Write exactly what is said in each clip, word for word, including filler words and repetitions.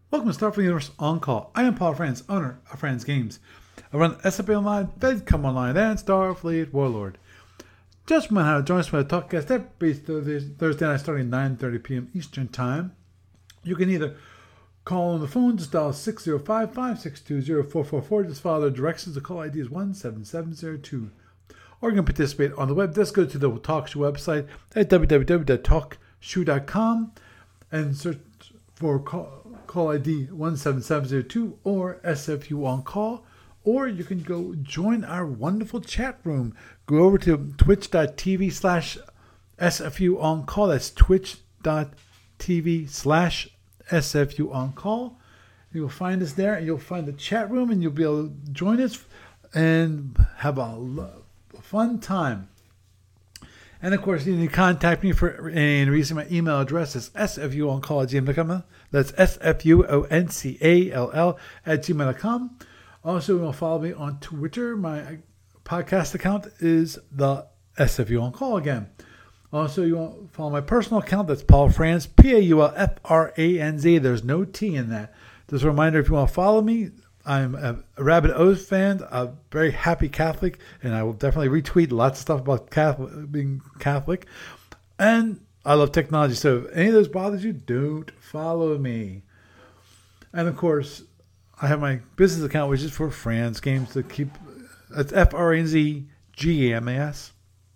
Welcome to Starfleet Universe On Call. I am Paul Franz, owner of Franz Games. I run S F P Online, FedCom Online, and Starfleet Warlord. Just remember how to join us for the TalkCast every Thursday night starting at nine thirty p.m. Eastern Time. You can either call on the phone, just dial six zero five, five six two, zero four four four. Just follow the directions. The call I D is one seven seven zero two. Or you can participate on the web. Just go to the TalkShoe website at w w w dot talk shoe dot com and search for call. Call I D one seven seven zero two or S F U on call, or you can go join our wonderful chat room. Go over to twitch.tv slash SFU on call. That's twitch.tv slash SFU on call. You'll find us there, and you'll find the chat room, and you'll be able to join us and have a fun time. And of course, you can contact me for any reason. My email address is s f u on call at gmail dot com. That's S F U O N C A L L at gmail dot com. Also, you will follow me on Twitter. My podcast account is the S F U on call again. Also, you want to follow my personal account. That's Paul Franz, P A U L F R A N Z. There's no T in that. Just a reminder, if you want to follow me, I'm a Rabid Oath fan, a very happy Catholic, and I will definitely retweet lots of stuff about Catholic, being Catholic. And I love technology, so if any of those bothers you, don't follow me. And of course, I have my business account, which is for Franz Games to keep. It's F R A N Z G A M A S.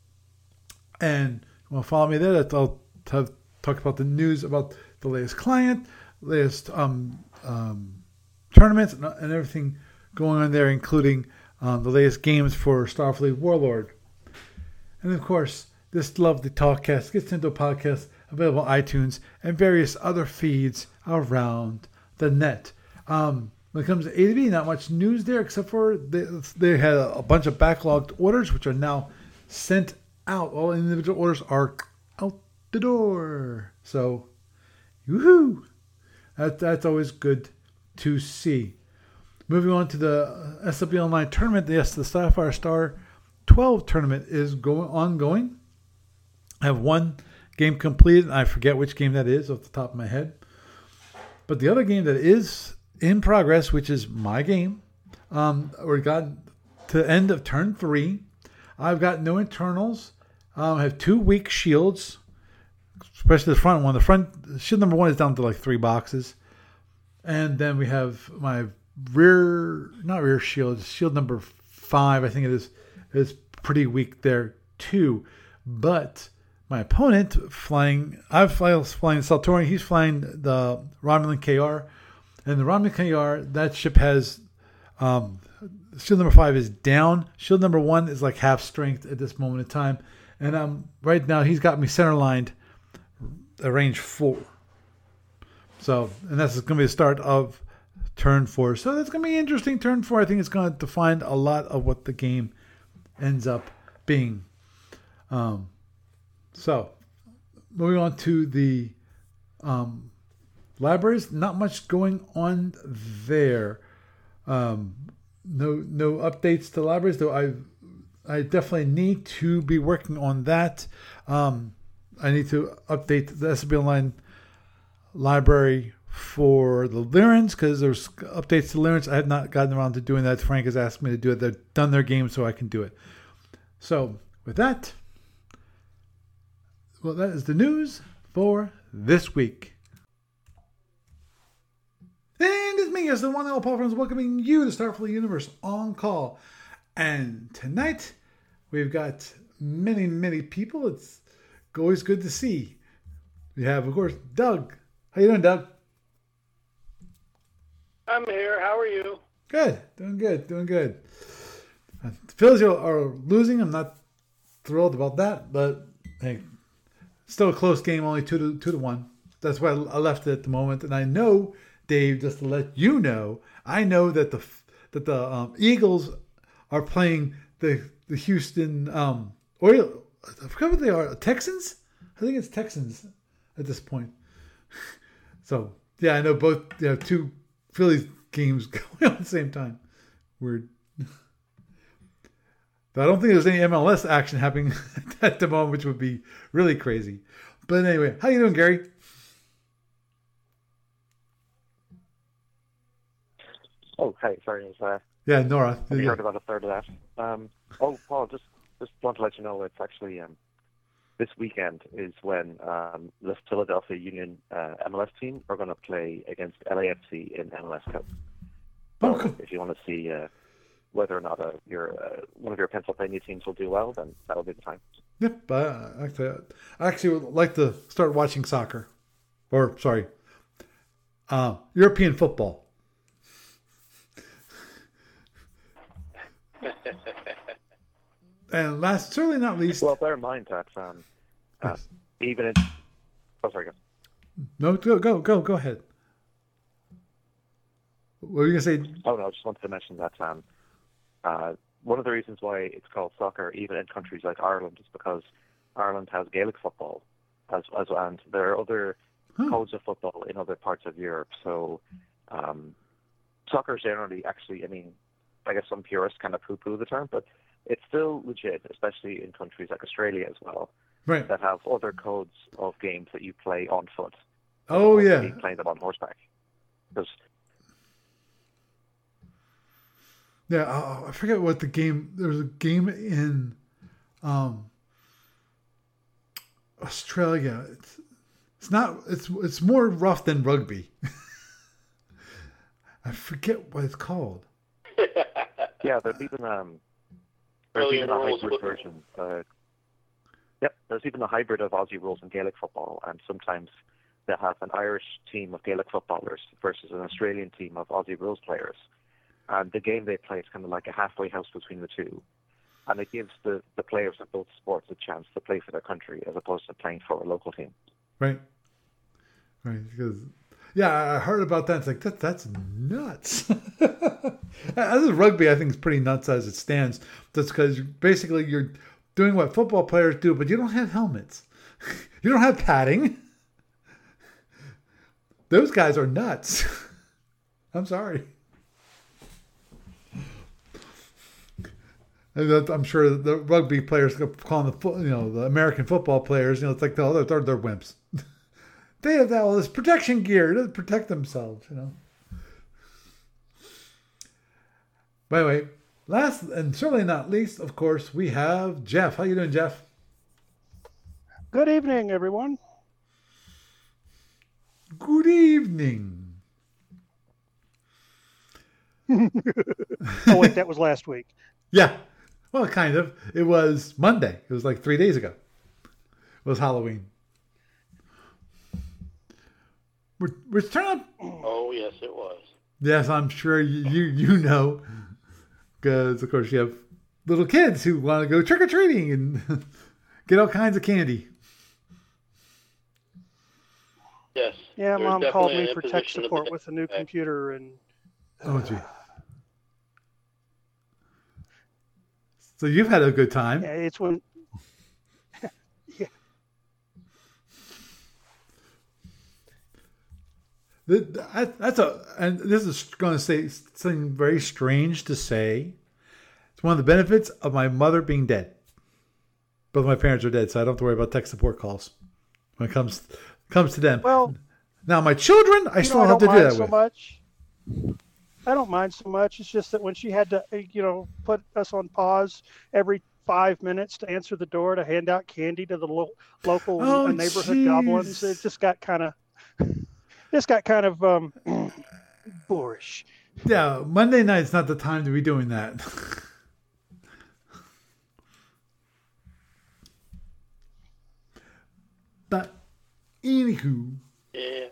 And you want to follow me there? That's, I'll have, talk about the news about the latest client, latest um um. tournaments and, and everything going on there, including um, the latest games for Starfleet Warlord. And of course, this lovely TalkCast gets into a podcast available on iTunes and various other feeds around the net. Um, when it comes to A to B, not much news there, except for they, they had a bunch of backlogged orders, which are now sent out. All individual orders are out the door. So, woohoo! That, that's always good to see. Moving on to the S F B Online tournament. Yes, the Sapphire Star twelve tournament is going ongoing. I have one game completed. I forget which game that is off the top of my head. But the other game that is in progress, which is my game, um, we got to the end of turn three. I've got no internals. Um, I have two weak shields, especially the front one. The front shield number one is down to like three boxes. And then we have my rear, not rear shield, shield number five, I think it is, is pretty weak there too. But my opponent flying, I'm flying, flying the Saltorian, he's flying the Romulan K R. And the Romulan K R, that ship has, um, shield number five is down. Shield number one is like half strength at this moment in time. And um, right now he's got me center lined at range four. So, and that's going to be the start of turn four. So that's going to be interesting. Turn four, I think it's going to define a lot of what the game ends up being. Um, so, moving on to the um, libraries. Not much going on there. Um, no, no updates to libraries, though. I, I definitely need to be working on that. Um, I need to update the S B Online library for the Lyrans, because there's updates to Lyrans. I have not gotten around to doing that. Frank has asked me to do it. They've done their game, so I can do it. So with that, well, that is the news for this week. And it's me, as the one and all Paul Franz, welcoming you to Starfleet Universe On Call. And tonight we've got many, many people. It's always good to see. We have, of course, Doug. How you doing, Doug? I'm here. How are you? Good. Doing good. Doing good. Uh, the Phillies are, are losing. I'm not thrilled about that, but hey, still a close game, only two to two to one. That's why I left it at the moment. And I know, Dave, just to let you know, I know that the that the um, Eagles are playing the the Houston um, Oilers. I forgot what they are. Texans? I think it's Texans at this point. So, yeah, I know both, you know, two Phillies games going on at the same time. Weird. But I don't think there's any M L S action happening at the moment, which would be really crazy. But anyway, how you doing, Gary? Oh, hey, sorry. Is, uh, Yeah, Nora. have you Yeah. heard about a third of that? Um, oh, Paul, just just want to let you know it's actually um, this weekend is when um, the Philadelphia Union uh, M L S team are going to play against L A F C in M L S Cup. Oh, So cool. if you want to see uh, whether or not uh, your uh, one of your Pennsylvania teams will do well, then that'll be the time. Yep. Uh, actually, I actually would like to start watching soccer. Or, sorry, uh, European football. And last, certainly not least. Well, bear in mind that um, uh, Yes. even in oh, sorry, go. No, go, go, go, go ahead. What were you going to say? Oh no, I just wanted to mention that um, uh, one of the reasons why it's called soccer, even in countries like Ireland, is because Ireland has Gaelic football, as as and there are other Huh. codes of football in other parts of Europe. So um, soccer is generally, actually, I mean, I guess some purists kind of poo-poo the term, but it's still legit, especially in countries like Australia as well, Right. that have other codes of games that you play on foot. as Oh, opposed to yeah. being playing them on horseback. Because Yeah, uh, I forget what the game. There was a game in um, Australia. It's it's not. It's it's more rough than rugby. I forget what it's called. yeah, there's even um, there's Brilliant even a rules hybrid football. version. Uh, yep, there's even a hybrid of Aussie rules and Gaelic football, and sometimes they have an Irish team of Gaelic footballers versus an Australian team of Aussie rules players. And the game they play is kind of like a halfway house between the two. And it gives the, the players of both sports a chance to play for their country as opposed to playing for a local team. Right. Right. Because yeah, I heard about that. It's like that. That's nuts. As a rugby, I think it's pretty nuts as it stands. That's because basically you're doing what football players do, but you don't have helmets. You don't have padding. Those guys are nuts. I'm sorry. And that- I'm sure the rugby players calling the fo- you know the American football players, you know, it's like oh, they're, they're, they're wimps. They have all this protection gear to protect themselves, you know. By the way, last and certainly not least, of course, we have Jeff. How you doing, Jeff? Good evening, everyone. Good evening. Oh, wait, that was last week. Yeah. Well, kind of. It was Monday. It was like three days ago. It was Halloween. We're, we're turning up. Oh, yes, it was. Yes, I'm sure you you, you know. Because, of course, you have little kids who want to go trick-or-treating and get all kinds of candy. Yes. Yeah, There's Mom called definitely me an for tech imposition of support the- with a new computer, and Oh, gee. So you've had a good time. yeah, it's when Th- that- That's a, and this is going to say something very strange to say. It's one of the benefits of my mother being dead. Both my parents are dead, so I don't have to worry about tech support calls when it comes comes to them. well, Now my children, I you still know, I have to don't do mind that so with. much. I don't mind so much. It's just that when she had to, uh, you know, put us on pause every five minutes to answer the door to hand out candy to the lo- local Oh, uh, neighborhood jeez. goblins, it just got kind of, just got kind of um, boorish. Yeah, Monday night's not the time to be doing that. But anywho, Yeah.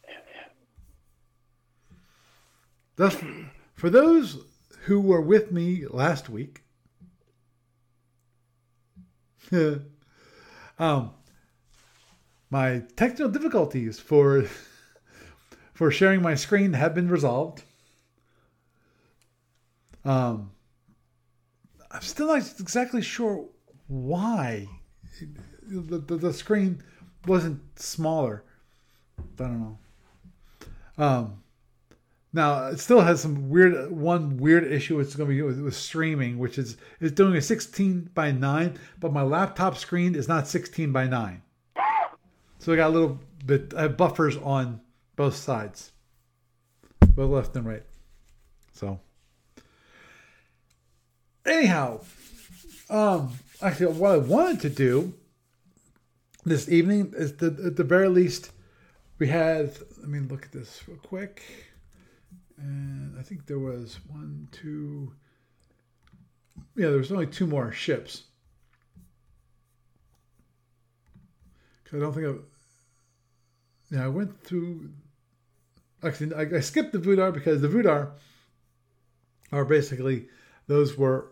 thus for those who were with me last week, um, my technical difficulties for for sharing my screen have been resolved. Um, I'm still not exactly sure why the, the, the screen wasn't smaller. I don't know. Um, now it still has some weird one weird issue. It's going to be with, with streaming, which is it's doing a sixteen by nine, but my laptop screen is not sixteen by nine. So I got a little bit I have buffers on both sides, both left and right. So, anyhow, um, actually, what I wanted to do this evening is, the, at the very least, we had. Let me look at this real quick, and I think there was one, two. Yeah, there was only two more ships. Because I don't think I. Yeah, I went through. Actually, I, I skipped the Vudar because the Vudar are basically, those were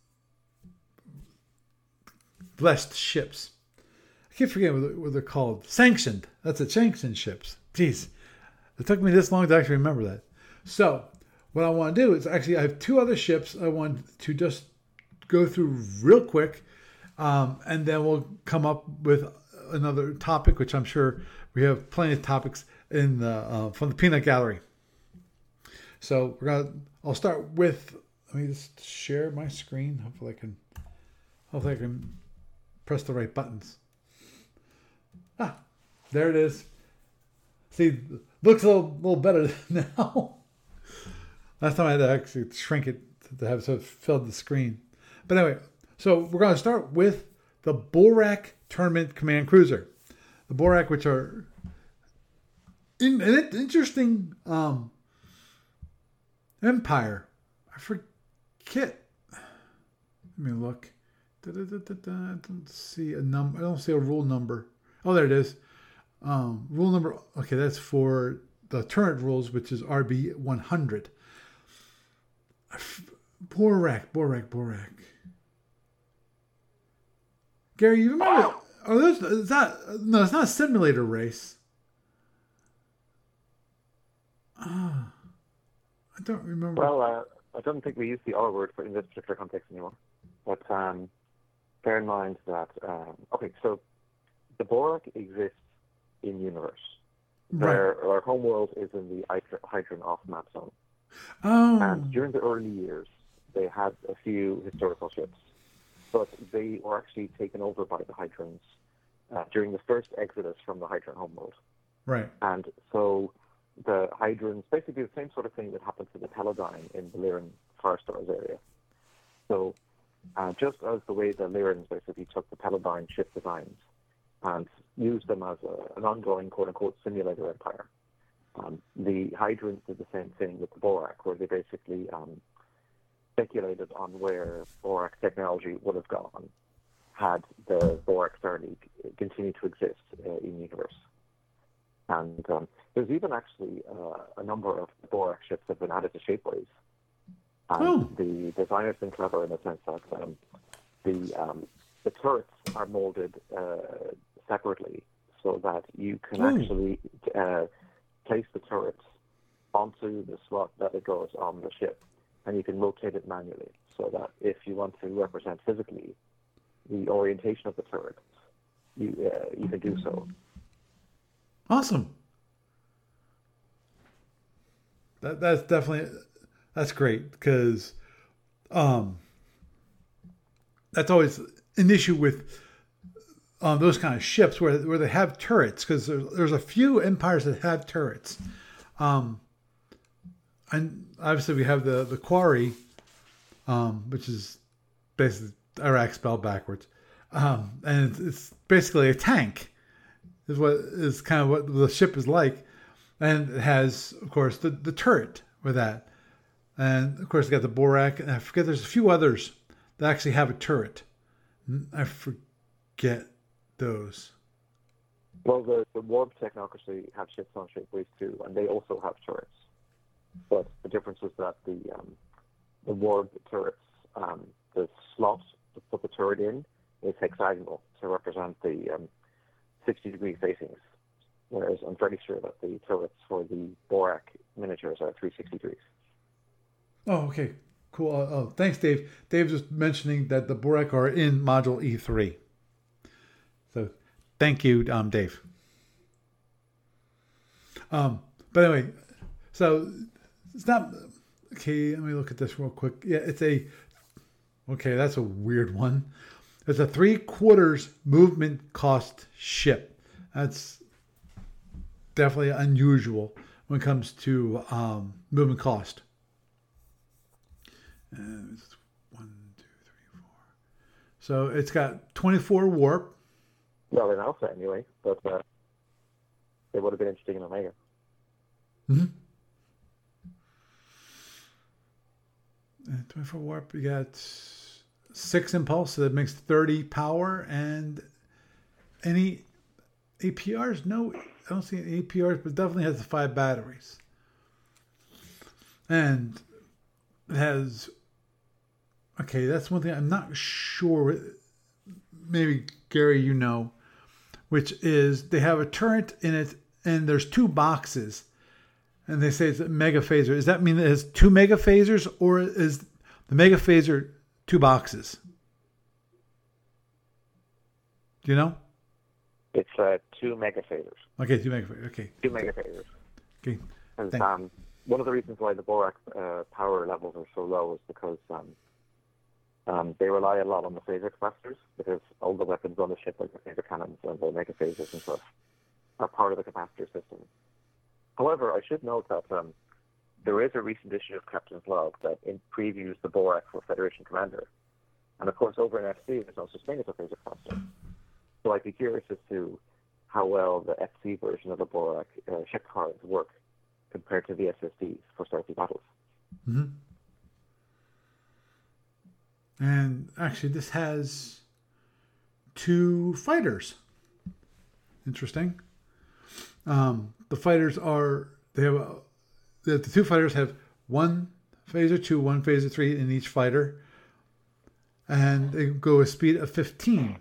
blessed ships. I keep forgetting what, what they're called. Sanctioned. That's it. Sanctioned ships. Jeez. It took me this long to actually remember that. So, what I want to do is actually, I have two other ships I want to just go through real quick. Um, and then we'll come up with another topic, which I'm sure we have plenty of topics in the, uh, from the peanut gallery. So we're gonna. I'll start with. Let me just share my screen. Hopefully I can. Hopefully I can press the right buttons. Ah, there it is. See, looks a little, little better now. Last time I had to actually shrink it to have so it filled the screen. But anyway, so we're going to start with the Borak Tournament Command Cruiser. The Borak, which are in, an interesting um, empire. I forget. Let me look. Da, da, da, da, da. I don't see a number. I don't see a rule number. Oh, there it is. Um, rule number. Okay, that's for the turret rules, which is R B one hundred. Borak, Borak, Borak. Gary, you remember? Oh, those, is that no? It's not a simulator race. Ah, I don't remember. Well, uh, I don't think we use the R word for in this particular context anymore. But um, bear in mind that um, okay, so the Borak exists in universe. Right. Their, their home world is in the Hydron off map zone. Oh. And during the early years, they had a few historical ships, but they were actually taken over by the Hydrons uh, during the first exodus from the Hydron homeworld. Right. And so the Hydrons basically the same sort of thing that happened to the Teledyne in the Lyran Firestars area. So uh, just as the way the Lyrans basically took the Teledyne ship designs and used them as a, an ongoing quote-unquote simulator empire, Um, the Hydrons did the same thing with the Borak, where they basically um, speculated on where Borak technology would have gone had the Borak Star League continued to exist uh, in the universe. And um, there's even actually uh, a number of Borak ships that have been added to Shapeways. And Oh. the design has been clever in the sense that um, the um, the turrets are molded uh, separately so that you can Oh. actually uh, place the turret onto the slot that it goes on the ship, and you can rotate it manually so that if you want to represent physically the orientation of the turret, you uh, you can do so. Awesome. That that's definitely that's great because um, that's always an issue with um, those kind of ships where where they have turrets, because there's, there's a few empires that have turrets. Um, and obviously we have the the Quarry, um, which is basically Iraq spelled backwards, um, and it's, it's basically a tank. Is what is kind of what the ship is like, and it has, of course, the, the turret with that, and of course, you got the Borak, and I forget there's a few others that actually have a turret. I forget those. Well, the, the Warp Technocracy have ships on Shapeways too, and they also have turrets. But the difference is that the um, the Warp turrets, um, the slot to put the turret in is hexagonal to represent the um, sixty degree facings, whereas I'm pretty sure that the turrets for the Borak miniatures are three hundred sixty degrees. Oh, okay. Cool. Oh, oh, thanks, Dave. Dave was mentioning that the Borak are in Module E three. So thank you, um, Dave. Um, but anyway, so it's not... Okay, let me look at this real quick. Yeah, it's a... Okay, that's a weird one. It's a three-quarters movement cost ship. That's definitely unusual when it comes to um, movement cost. And it's one, two, three, four. So it's got twenty-four warp. Well, in Alpha anyway, but uh, it would have been interesting in Omega. Mm-hmm. And twenty-four warp. You got six impulse, so that makes thirty power. And any A P Rs? No, I don't see any A P Rs, but definitely has the five batteries. And it has, okay, that's one thing I'm not sure. Maybe, Gary, you know, which is they have a turret in it, and there's two boxes. And they say it's a mega phaser. Does that mean it has two mega phasers, or is the mega phaser two boxes? Do you know? It's uh, two mega phasers. Okay, two mega phasers. Okay. Two mega phasers. Okay. And Thank- um, one of the reasons why the Borak uh, power levels are so low is because um, um, they rely a lot on the phaser capacitors, because all the weapons on the ship, like the phaser cannons and the mega phasers and stuff, are part of the capacitor system. However, I should note that um, there is a recent issue of Captain's Log that in previews the Borak for Federation Commander. And of course, over in F C, there's no such thing as a phaser capacitor. So I'd be curious as to how well the F C version of the Borak uh, ship cards work compared to the S S Ds for stealthy battles. Mm-hmm. And actually, this has two fighters. Interesting. Um, the fighters are, they have, a, the, the two fighters have one phaser two, one phaser three in each fighter. And they go a speed of fifteen.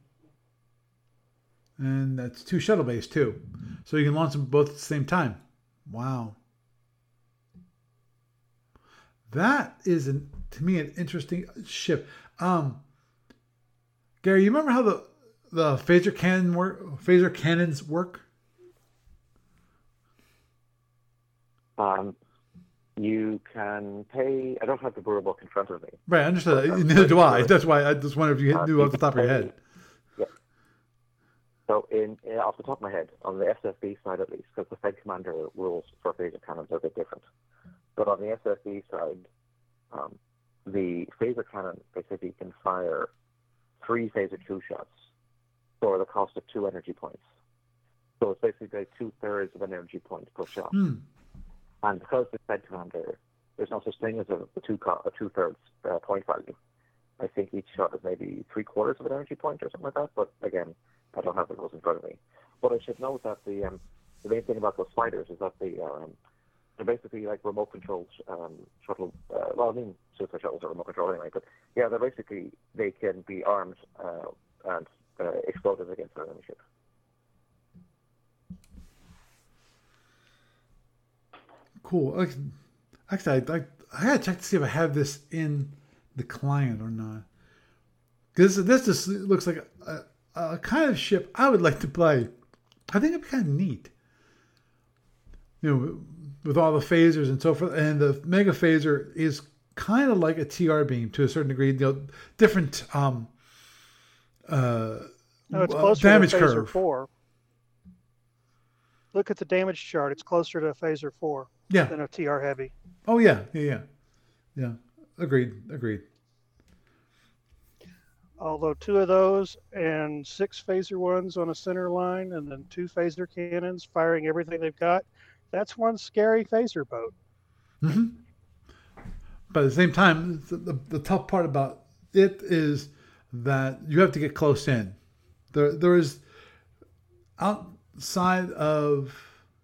And that's two shuttle bays too. So you can launch them both at the same time. Wow. That is, an, to me, an interesting ship. Um, Gary, you remember how the the phaser cannon work? Phaser cannons work? Um, you can pay. I don't have the Brewer book in front of me. Right, I understood that. Neither do I. That's why I just wonder if you Uh, knew you off the top of your head. Yeah. So, in, in off the top of my head, on the S S B side at least, because the Fed Commander rules for phaser cannons are a bit different. But on the S S B side, um, the phaser cannon basically can fire three phaser two shots for the cost of two energy points. So it's basically like two thirds of an energy point per shot. Hmm. And because the Fed Commander, there's no such thing as a, a two co- a two thirds uh, point value. I think each shot is maybe three quarters of an energy point or something like that. But again, I don't have the rules in front of me. But I should note that the um, the main thing about those fighters is that they are um, they're basically like remote controlled um, shuttle. Uh, well, I mean, suicide shuttles are remote controlled anyway. But yeah, they're basically they can be armed uh, and uh, exploded against their enemy ship. Cool. Like, actually, I, I, I gotta check to see if I have this in the client or not. Because this just looks like a, a, a kind of ship I would like to play. I think it'd be kind of neat. You know, with all the phasers and so forth. And the mega phaser is kind of like a T R beam to a certain degree. You know, different um, uh, No, it's uh, closer damage to Phaser curve. four. Look at the damage chart. It's closer to a Phaser four Yeah. than a T R Heavy. Oh yeah. Yeah. Yeah. Yeah. Agreed. Agreed. Although two of those and six Phaser ones on a center line, and then two Phaser cannons firing everything they've got, that's one scary Phaser boat. Mm-hmm. But at the same time, the, the, the tough part about it is that you have to get close in. There, there is outside of,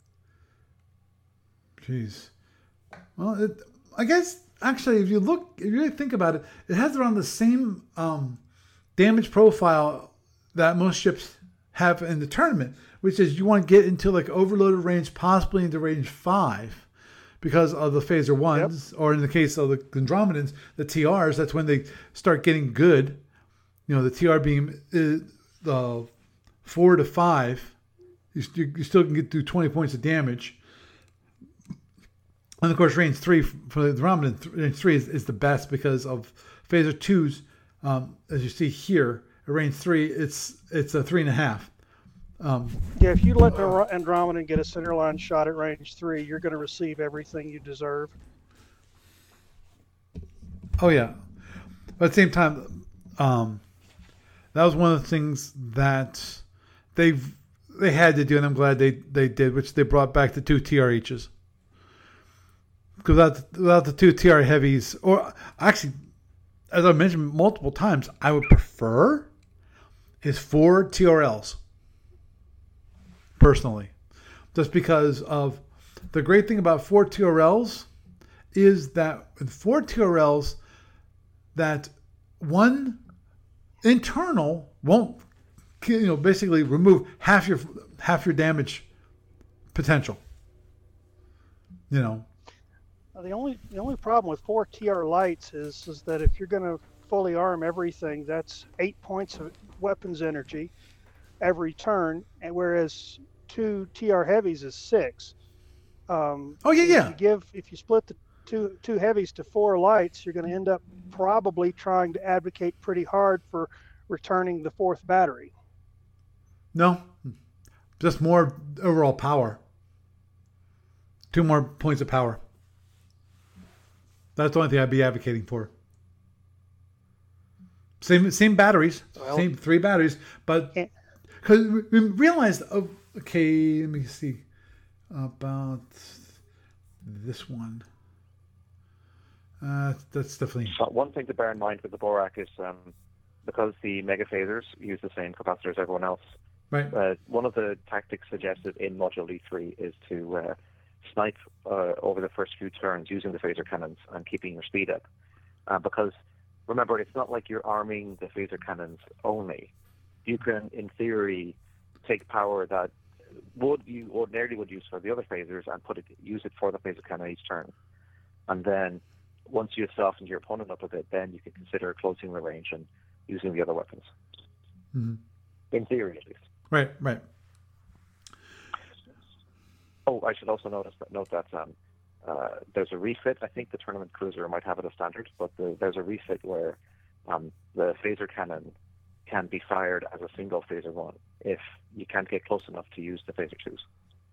geez, well, it, I guess actually, if you look, if you really think about it, it has around the same um, damage profile that most ships have in the tournament, which is you want to get into like overloaded range, possibly into range five, because of the phaser ones, yep. Or in the case of the Andromedans, the T Rs. That's when they start getting good. You know, the T R beam is the four to five. You, you still can get through twenty points of damage. And of course, range three for the Andromedan, range three is, is the best because of phaser twos. Um, as you see here, at range three, it's it's a three and a half. Um, yeah, if you let the Andromedan get a centerline shot at range three, you're going to receive everything you deserve. Oh yeah. But at the same time, um, that was one of the things that they've they had to do, and I'm glad they, they did, which they brought back the two T R Hs. Because without, without the two T R heavies, or actually, as I mentioned multiple times, I would prefer is four T R Ls. Personally. Just because of the great thing about four T R Ls is that with four T R Ls, that one internal won't, you know, basically remove half your half your damage potential. You know. The only the only problem with four T R lights is is that if you're going to fully arm everything, that's eight points of weapons energy every turn, and whereas two T R heavies is six. Um, oh yeah, yeah. If you give if you split the two two heavies to four lights, you're going to end up probably trying to advocate pretty hard for returning the fourth battery. No, just more overall power. Two more points of power. That's the only thing I'd be advocating for. Same same batteries, well, same three batteries, but because we realized, oh, okay, let me see about this one. Uh, that's definitely so one thing to bear in mind with the Borak is um, because the mega phasers use the same capacitor as everyone else. Right. Uh, one of the tactics suggested in Module E three is to uh, snipe uh, over the first few turns using the phaser cannons and keeping your speed up. Uh, because remember, it's not like you're arming the phaser cannons only. You can, in theory, take power that would you ordinarily would use for the other phasers and put it use it for the phaser cannon each turn. And then once you've softened your opponent up a bit, then you can consider closing the range and using the other weapons. Mm-hmm. In theory, at least. Right, right. Oh, I should also notice that, note that um, uh, there's a refit. I think the Tournament Cruiser might have it as standard, but the, there's a refit where um, the phaser cannon can be fired as a single phaser one if you can't get close enough to use the phaser twos.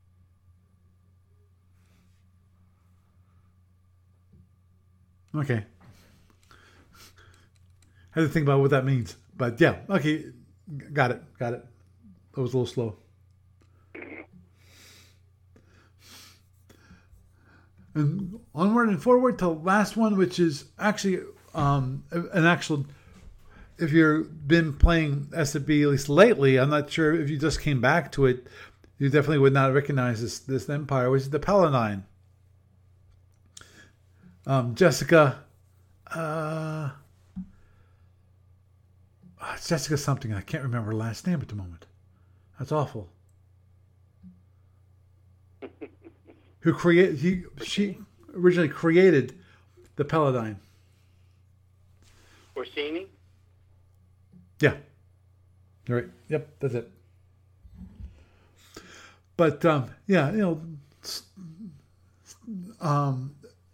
Okay. I had to think about what that means. But yeah, okay. Got it. Got it. That was a little slow. And onward and forward to the last one, which is actually um, an actual... If you've been playing S and B, at least lately, I'm not sure if you just came back to it, you definitely would not recognize this, this Empire, which is the Paladine. Um, Jessica... Uh, oh, it's Jessica something. I can't remember her last name at the moment. That's awful. Who created? He she originally created the Paladine. Orsini? Yeah. All right. Yep. That's it. But um, yeah, you know, um,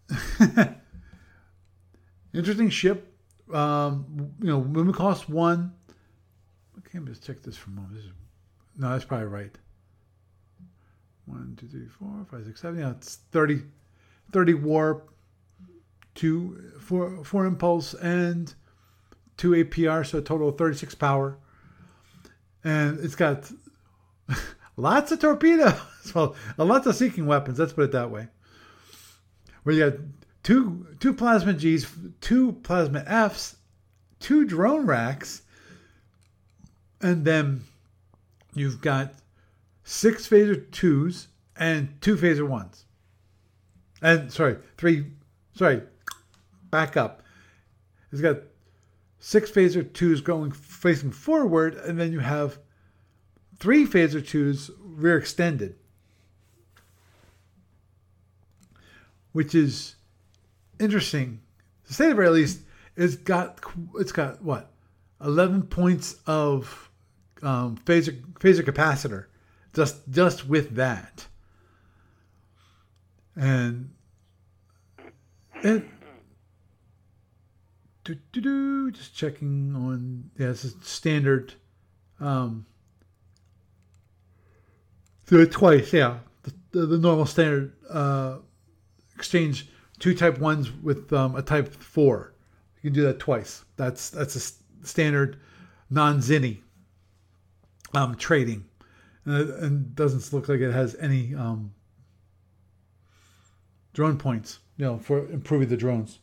interesting ship. Um, you know, movement cost one. Okay, let's check this for a moment. This is, no, that's probably right. One, two, three, four, five, six, seven. Yeah, it's thirty, thirty warp, two, four, four impulse, and two A P R, so a total of thirty-six power. And it's got lots of torpedoes. Well, lots of seeking weapons. Let's put it that way. Where you got two two plasma Gs, two plasma Fs, two drone racks, and then you've got six phaser twos and two phaser ones. And sorry, three. Sorry, back up. It's got six phaser twos going facing forward, and then you have three phaser twos rear extended, which is interesting. To say the very least, it's got it's got what eleven points of um, phaser phaser capacitor just just with that, and it. Do, do, do, just checking on, yeah, this is standard. Um, do it twice, yeah. The, the, the normal standard uh, exchange two type ones with um, a type four you can do that twice. That's that's a s- standard non-zinni um, trading, and it and doesn't look like it has any um, drone points, you know, for improving the drones.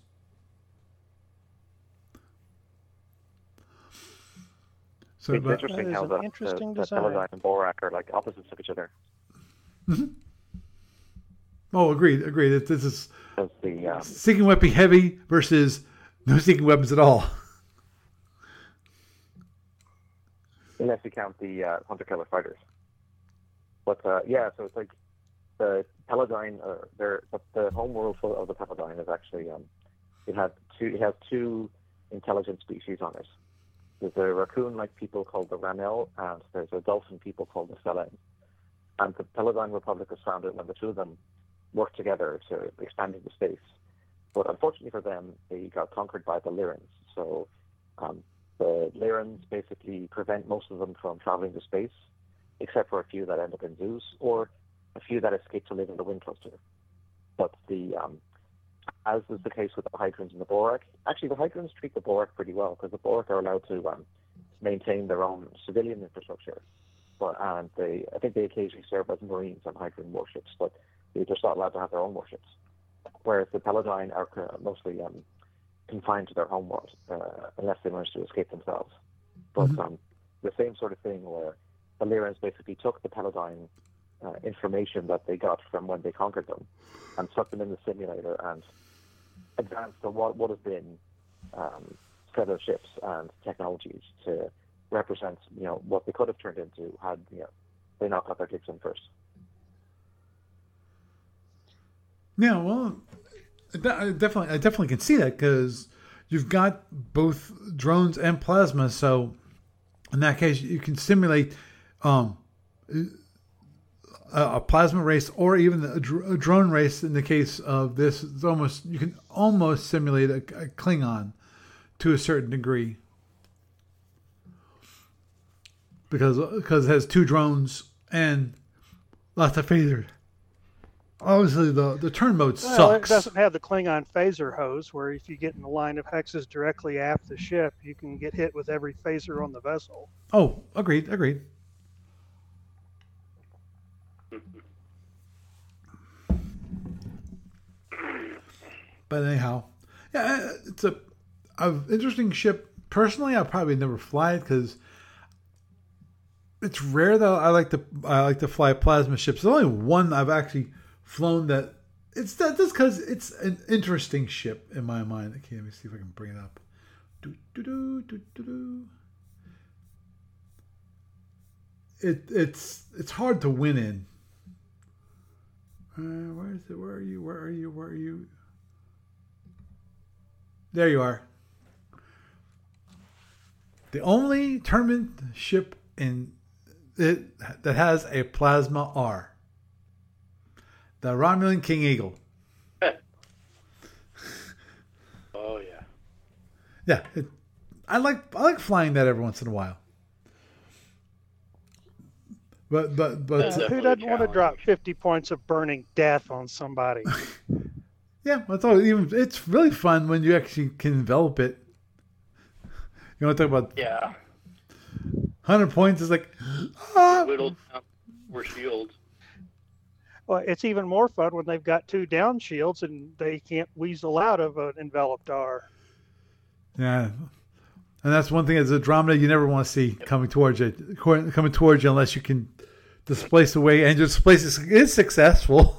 So, It's but, interesting That is how an the, interesting the, the design. Teledyne and Borak are like opposites of each other. oh, agreed, agreed. It, this is Because the um, seeking weapon heavy versus no seeking weapons at all. unless you count the uh, hunter killer fighters. But uh, yeah, so it's like the Teledyne, uh, the, the home world of the Teledyne is actually um, it has two. It has two intelligent species on it. There's a raccoon-like people called the Ranel, and there's a dolphin people called the Selen. And the Teledyne Republic was founded when the two of them worked together to expand into space. But unfortunately for them, they got conquered by the Lyrans. So um, the Lyrans basically prevent most of them from traveling to space, except for a few that end up in zoos or a few that escape to live in the wind cluster. But the um, as is the case with the Hydrons and the Borak, actually the Hydrons treat the Borak pretty well because the Borak are allowed to um, maintain their own civilian infrastructure. But and they, I think they occasionally serve as Marines on Hydron warships, but they're just not allowed to have their own warships. Whereas the Teledyne are uh, mostly um, confined to their home world, uh, unless they manage to escape themselves. But Mhm. um, the same sort of thing where the Lyrans basically took the Teledyne uh, information that they got from when they conquered them and stuck them in the simulator and advanced on what would have been um, set of ships and technologies to represent, you know, what they could have turned into had, you know, they not got their kicks in first. Yeah, well, I definitely, I definitely can see that because you've got both drones and plasma. So in that case, you can simulate um, a, a plasma race or even a, dr- a drone race. In the case of this, it's almost you can almost simulate a, a Klingon to a certain degree because because it has two drones and lots of phasers. Obviously, the, the turn mode Well, sucks. it doesn't have the Klingon phaser hose, where if you get in the line of hexes directly aft the ship, you can get hit with every phaser on the vessel. Oh, agreed, agreed. But anyhow, yeah, it's a, a interesting ship. Personally, I'll probably never fly it because it's rare that I like to I like to fly plasma ships. There's only one I've actually flown that it's that just because it's an interesting ship in my mind. Okay, let me see if I can bring it up. Do, do, do, do, do, do. It it's it's hard to win in. Uh, where is it? Where are you? Where are you? Where are you? There you are. The only tournament ship in it that has a plasma R. The Romulan King Eagle. Oh yeah. Yeah, it, I like I like flying that every once in a while. But but but Yeah. Who Definitely doesn't want to drop challenging. fifty points of burning death on somebody? yeah, it's always, even it's really fun when you actually can envelop it. You want to talk about Yeah. one hundred points is like ah. Whittled down were shields. Well, it's even more fun when they've got two down shields and they can't weasel out of an enveloped R. Yeah, and that's one thing as a Andromeda you never want to see coming towards you, coming towards you unless you can displace away, and your displace is, is successful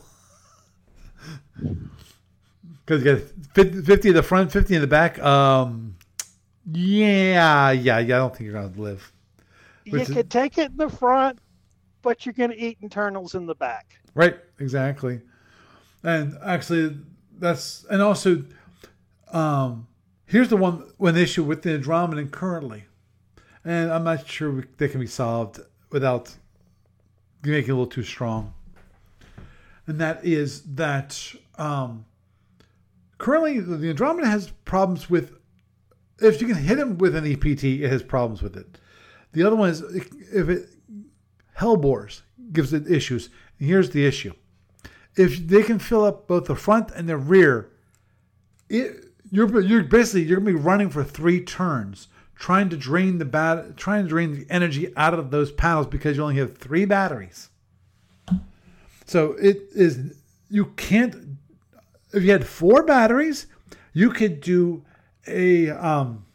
because you get fifty in the front, fifty in the back. Um, yeah, yeah, yeah. I don't think you're gonna live. You Which is- could take it in the front, but you're going to eat internals in the back. Right, exactly. And actually, that's and also, um, here's the one one issue with the Andromedan currently, and I'm not sure they can be solved without making it a little too strong. And that is that um, currently the Andromeda has problems with if you can hit him with an E P T, it has problems with it. The other one is if it Hellbores gives it issues. And here's the issue. If they can fill up both the front and the rear, it you're you're basically you're gonna be running for three turns, trying to drain the bat, trying to drain the energy out of those panels because you only have three batteries. So it is you can't. If you had four batteries, you could do a um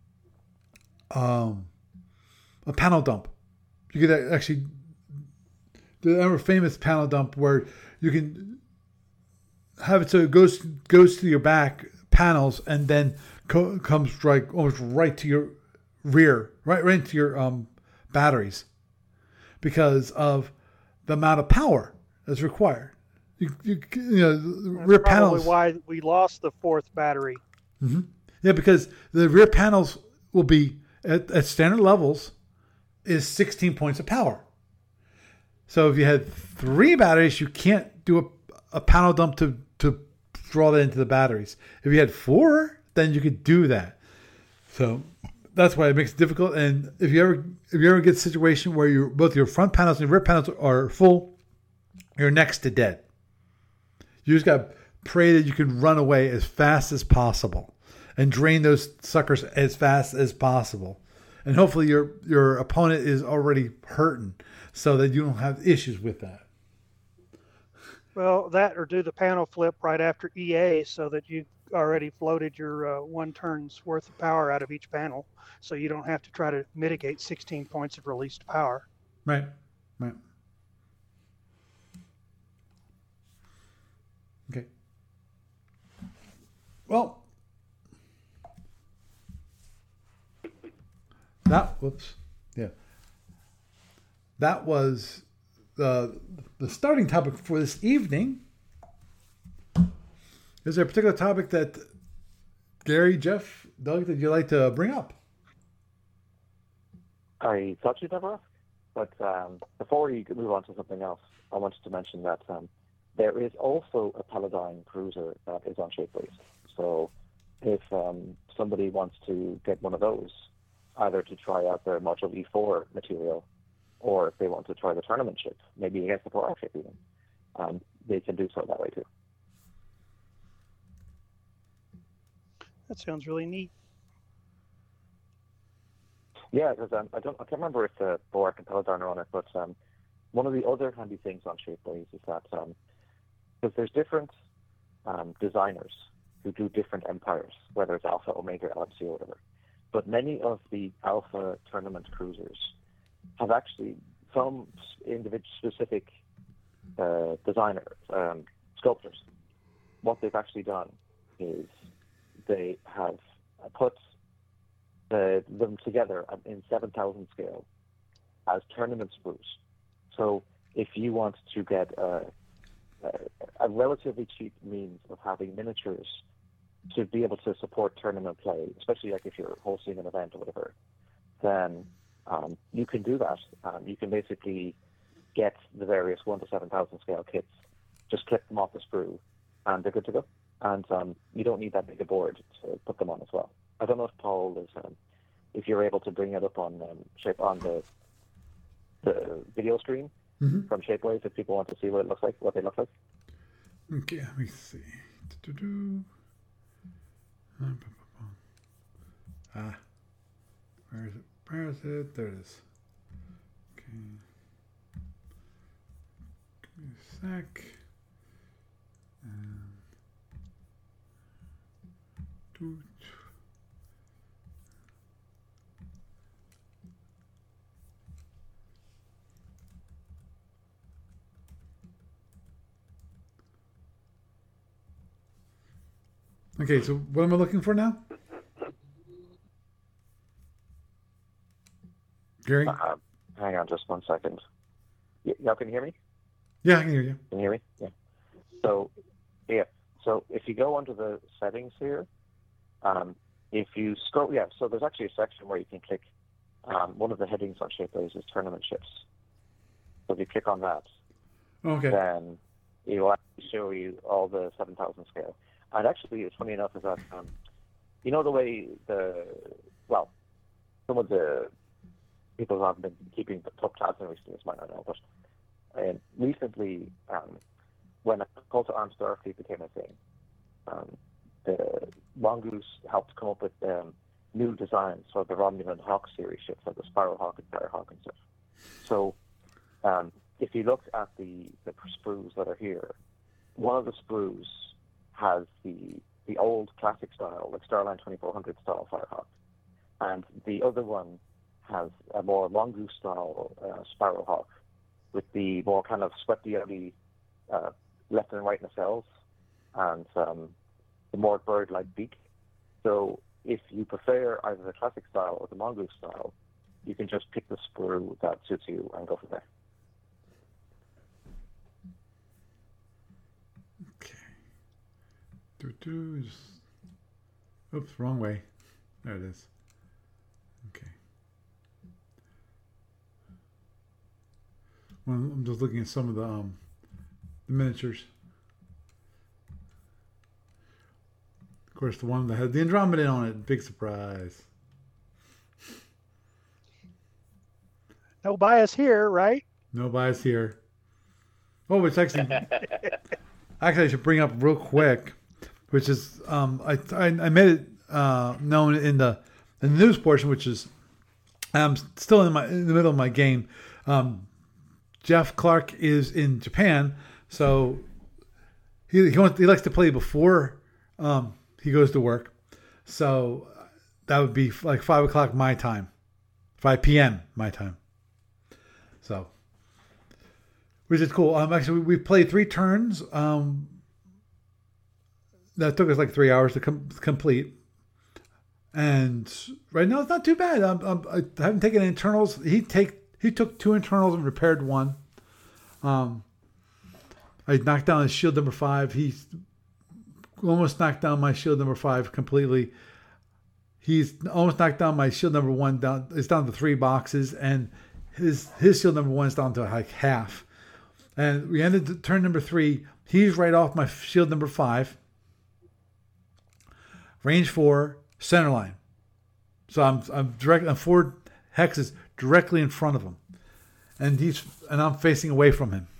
um a panel dump. You could actually do the famous panel dump where you can have it so it goes goes to your back panels and then co- comes right almost right to your rear, right right into your um, batteries, because of the amount of power that's required. You you, you know the That's rear probably panels. why we lost the fourth battery. Mm-hmm. Yeah, because the rear panels will be at, at standard levels is sixteen points of power. So if you had three batteries, you can't do a, a panel dump to, to draw that into the batteries. If you had four, then you could do that. So that's why it makes it difficult. And if you ever if you ever get a situation where you both your front panels and your rear panels are full, you're next to dead. You just got to pray that you can run away as fast as possible and drain those suckers as fast as possible. And hopefully your your opponent is already hurting so that you don't have issues with that. Well, that or do the panel flip right after E A so that you already floated your uh, one turn's worth of power out of each panel, so you don't have to try to mitigate sixteen points of released power. Right, right. Okay. Well, that whoops, yeah. That was the the starting topic for this evening. Is there a particular topic that Gary, Jeff, Doug, that you'd like to bring up? I thought you'd never ask, but um, before we move on to something else, I wanted to mention that um, there is also a Paladin cruiser that is on Shapeways. So if um, somebody wants to get one of those, either to try out their Module E four material, or if they want to try the tournament ship, maybe against the Pro ship even, um, they can do so that way too. That sounds really neat. Yeah, because um, I don't, I can't remember if the Boark and Paladin are on it, but um, one of the other handy things on Shapeways is that um, because there's different um, designers who do different empires, whether it's Alpha, Omega, L M C, or whatever. But many of the Alpha tournament cruisers have actually some individual specific uh, designers, um, sculptors. What they've actually done is they have put the, them together in seven thousand scale as tournament sprues. So if you want to get a, a, a relatively cheap means of having miniatures to be able to support tournament play, especially like if you're hosting an event or whatever, then um, you can do that. Um, you can basically get the various one to seven thousand scale kits, just clip them off the sprue, and they're good to go. And um, you don't need that big a board to put them on as well. I don't know if Paul is, um, if you're able to bring it up on um, shape on the the video stream Mm-hmm. from Shapeways if people want to see what it looks like, what they look like. Okay, let me see. Do-do-do. Ah, where is it? Where is it? There it is. Okay. Give me a sec. And do. Okay, so what am I looking for now? Gary? Uh, hang on just one second. Y- y'all can hear me? Yeah, I can hear you. Can you hear me? Yeah. So, yeah. So if you go under the settings here, um, if you scroll, yeah, so there's actually a section where you can click, um, one of the headings on Shapeways is tournament ships. So if you click on that, Okay. then it will actually show you all the seven thousand scale. And actually, it's funny enough is that, um, you know the way the, well, some of the people who have been keeping the top tabs in recent years might not know, but um, recently, um, when a Call to Arms Starfleet became a thing, um, the, Mongoose helped come up with um, new designs for the Romulan Hawk series ships, like the Sparrowhawk and Firehawk and stuff. So um, if you look at the, the sprues that are here, one of the sprues has the the old classic style, like Starline twenty-four hundred style Firehawk, and the other one has a more Mongoose style uh, Sparrowhawk with the more kind of sweaty uh, left and right nacelles and um, the more bird-like beak. So if you prefer either the classic style or the Mongoose style, you can just pick the sprue that suits you and go from there. Okay. Do, do, just... Oops, wrong way. There it is. Okay. Well, I'm just looking at some of the, um, the miniatures. Of course, the one that had the Andromeda on it. Big surprise. No bias here, right? No bias here. Oh, which actually, actually I should bring up real quick, which is um, I, I I made it uh, known in the in the news portion, which is I'm still in my in the middle of my game. Um, Jeff Clark is in Japan, so he he, wants, he likes to play before um, he goes to work. So that would be like five o'clock my time, five p.m. my time. So, which is cool. Um, actually, we played three turns. Um, that took us like three hours to com- complete. And right now, it's not too bad. I'm, I'm, I haven't taken internals. He take he took two internals and repaired one. Um, I knocked down his shield number five. He almost knocked down my shield number five completely. He's almost knocked down my shield number one down. It's down to three boxes, and his his shield number one is down to like half. And we ended the turn number three. He's right off my shield number five. Range four, center line. So I'm I'm direct. I'm four hexes directly in front of him, and he's and I'm facing away from him.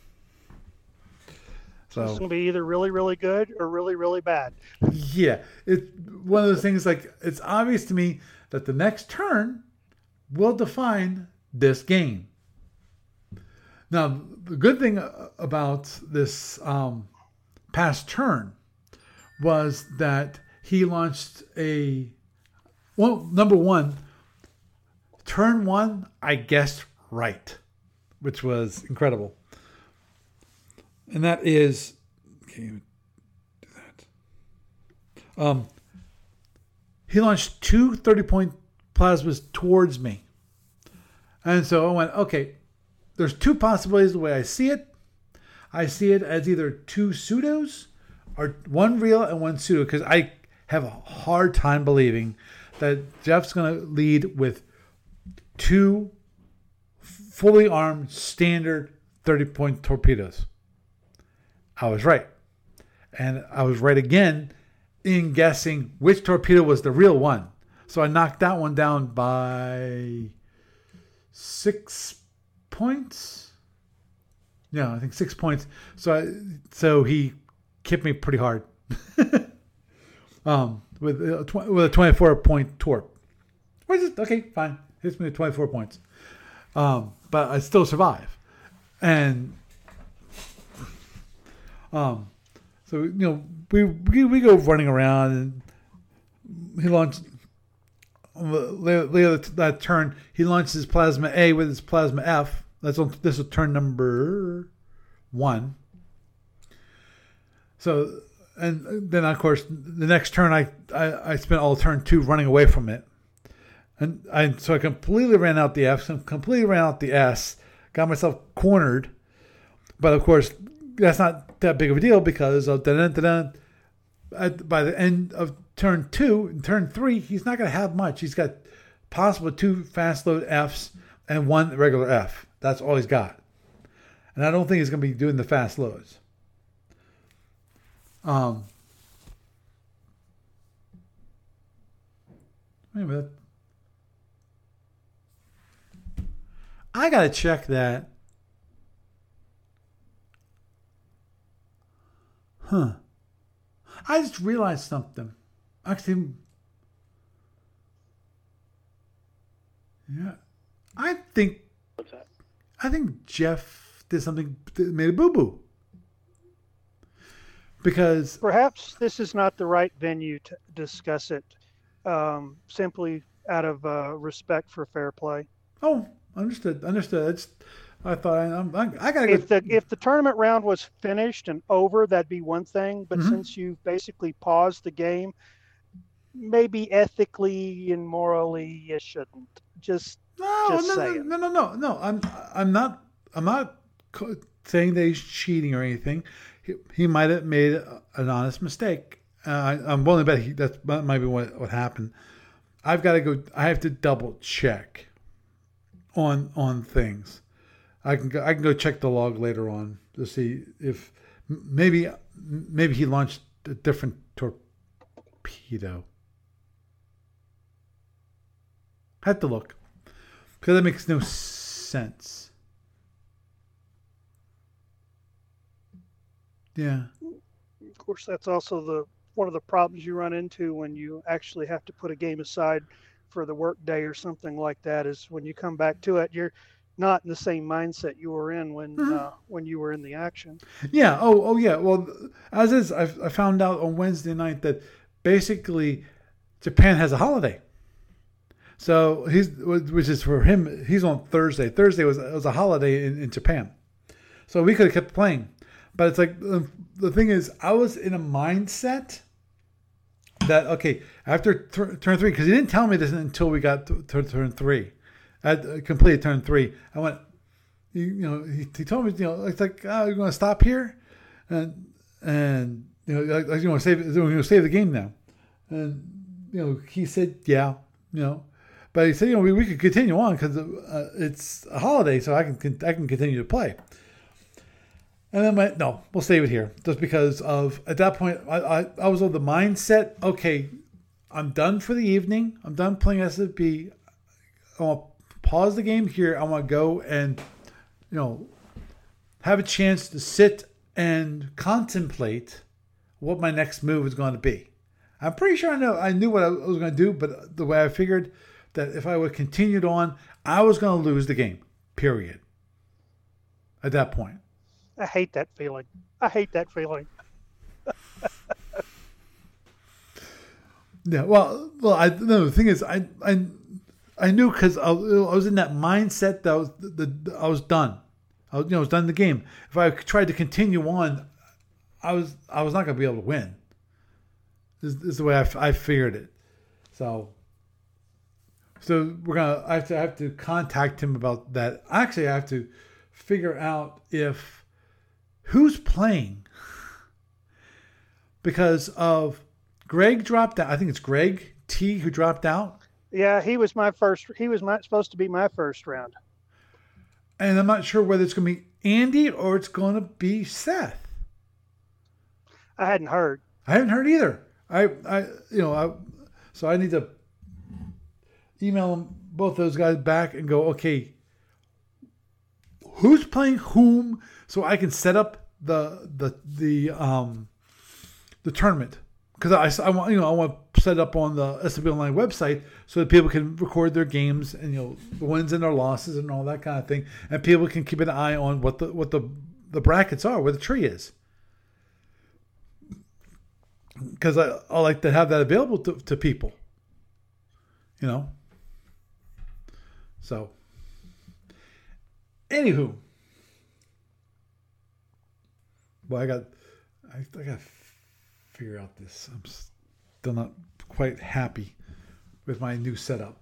So it's going to be either really, really good or really, really bad. Yeah, it's one of those things. Like, it's obvious to me that the next turn will define this game. Now, the good thing about this um, past turn was that he launched a well. Number one, turn one, I guessed right, which was incredible. And that is, can't even do that. Um, he launched two thirty-point plasmas towards me. And so I went, okay, there's two possibilities the way I see it. I see it as either two pseudos or one real and one pseudo, because I have a hard time believing that Jeff's going to lead with two fully armed standard thirty-point torpedoes. I was right. And I was right again in guessing which torpedo was the real one. So I knocked that one down by six points. Yeah, I think six points. So I, so he kicked me pretty hard. um, with, a tw- with a twenty-four point torp. Which is, okay, fine. Hits me with twenty-four points. Um, but I still survive. And Um, so, you know, we, we we go running around, and he launched later that turn. He launched his plasma A with his plasma F. That's on, this is turn number one. So, and then of course the next turn, I I, I spent all turn two running away from it, and I so I completely ran out the F, completely ran out the S, got myself cornered, but of course that's not that big of a deal because of da-da-da-da. At, by the end of turn two and turn three, he's not going to have much. He's got possible two fast load Fs and one regular F. That's all he's got. And I don't think he's going to be doing the fast loads. Um, wait a minute. I got to check that. Huh. I just realized something. actually, yeah, I think What's that? I think Jeff did something made a boo boo because Perhaps this is not the right venue to discuss it, um, simply out of uh, respect for fair play. oh, understood, understood. It's, I thought I, I'm, I, I gotta If go. the if the tournament round was finished and over, that'd be one thing. But Mhm. since you basically paused the game, maybe ethically and morally you shouldn't. Just No, just no, no, saying. no, no, no, no. I'm, I'm not, I'm not co- saying that he's cheating or anything. He, he might have made an honest mistake. Uh, I, I'm willing to bet he, that might be what, what happened. I've got to go. I have to double check on on things. I can go, I can go check the log later on to see if maybe maybe he launched a different torpedo. I have to look because that makes no sense. Yeah. Of course, that's also the one of the problems you run into when you actually have to put a game aside for the work day or something like that. Is when you come back to it, you're not in the same mindset you were in when Mhm. uh, when you were in the action. Yeah. Oh. Oh. Yeah. Well, as is, I, I found out on Wednesday night that basically Japan has a holiday. So he's, which is for him. He's on Thursday. Thursday was was a holiday in, in Japan, so we could have kept playing. But it's like the, the thing is, I was in a mindset that okay after th- turn three, because he didn't tell me this until we got to, to turn three. I uh, completed turn three. I went, you, you know, he, he told me, you know, it's like, oh, you're going to stop here, and and you know, like, like you want to save, you want to save the game now, and you know, he said, yeah, you know, but he said, you know, we, we could continue on because uh, it's a holiday, so I can I can continue to play. And then my no, we'll save it here, just because of at that point I I, I was of the mindset, okay, I'm done for the evening. I'm done playing S F B. I want to pause the game here. I want to go and, you know, have a chance to sit and contemplate what my next move is going to be. I'm pretty sure I know I knew what I was going to do, but the way I figured that if I would have continued on, I was going to lose the game. Period. At that point. I hate that feeling. I hate that feeling. Yeah. Well, well. I no. The thing is, I I I knew because I, I was in that mindset that I was the, the I was done. I was, you know, I was done in the game. If I tried to continue on, I was I was not going to be able to win. This, this is the way I, I figured it. So, so we're gonna. I have to I have to contact him about that. Actually, I have to figure out if who's playing because of Greg dropped out. I think it's Greg T who dropped out. Yeah, he was my first. He was my, supposed to be my first round. And I'm not sure whether it's going to be Andy or it's going to be Seth. I hadn't heard. I haven't heard either. I, I, you know, I, so I need to email them, both those guys back and go, okay, who's playing whom, so I can set up the the the um the tournament, because I, I want you know I want to set up on the S F B Online website so that people can record their games and you know the wins and their losses and all that kind of thing, and people can keep an eye on what the what the the brackets are, where the tree is, because I, I like to have that available to, to people, you know. So, anywho, well, I got, I, I got to figure out this. I'm still not quite happy with my new setup.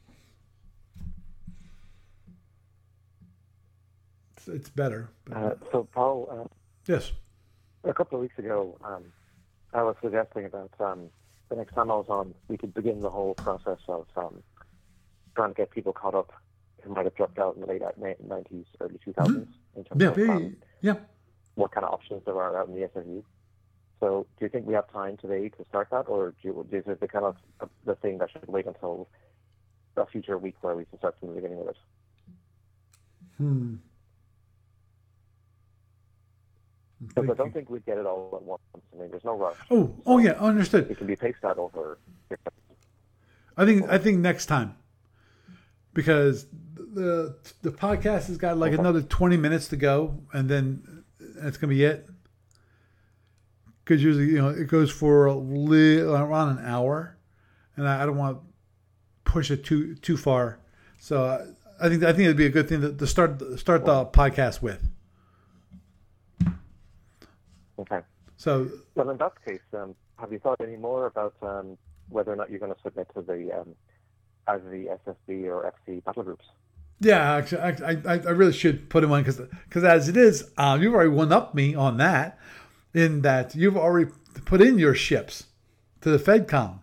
It's, it's better. But Uh, so, Paul, uh, yes. a couple of weeks ago, um, I was suggesting about um, the next time I was on, we could begin the whole process of um, trying to get people caught up who might have dropped out in the late nineties, early two thousands, mm-hmm. in terms Yeah, of yeah, um, yeah. what kind of options there are out in the S F U. So, do you think we have time today to start that, or do you, is it the kind of uh, the thing that should wait until a future week where we can start from the beginning of it? Hmm. Because I don't think we'd get it all at once. I mean, there's no rush. Oh, oh yeah, understood. It can be paced out over. I think I think next time, because the the podcast has got like Okay. another twenty minutes to go, and then that's gonna be it. Because usually, you know, it goes for a li- around an hour, and I, I don't want to push it too too far. So uh, I think I think it'd be a good thing to, to start start the podcast with. Okay. So Well, in that case, um, have you thought any more about um, whether or not you're going to submit to the um, either the S S B or F C battle groups? yeah, actually, I I, I really should put him on because because as it is, um, you've already one up me on that. In that you've already put in your ships to the FedCom.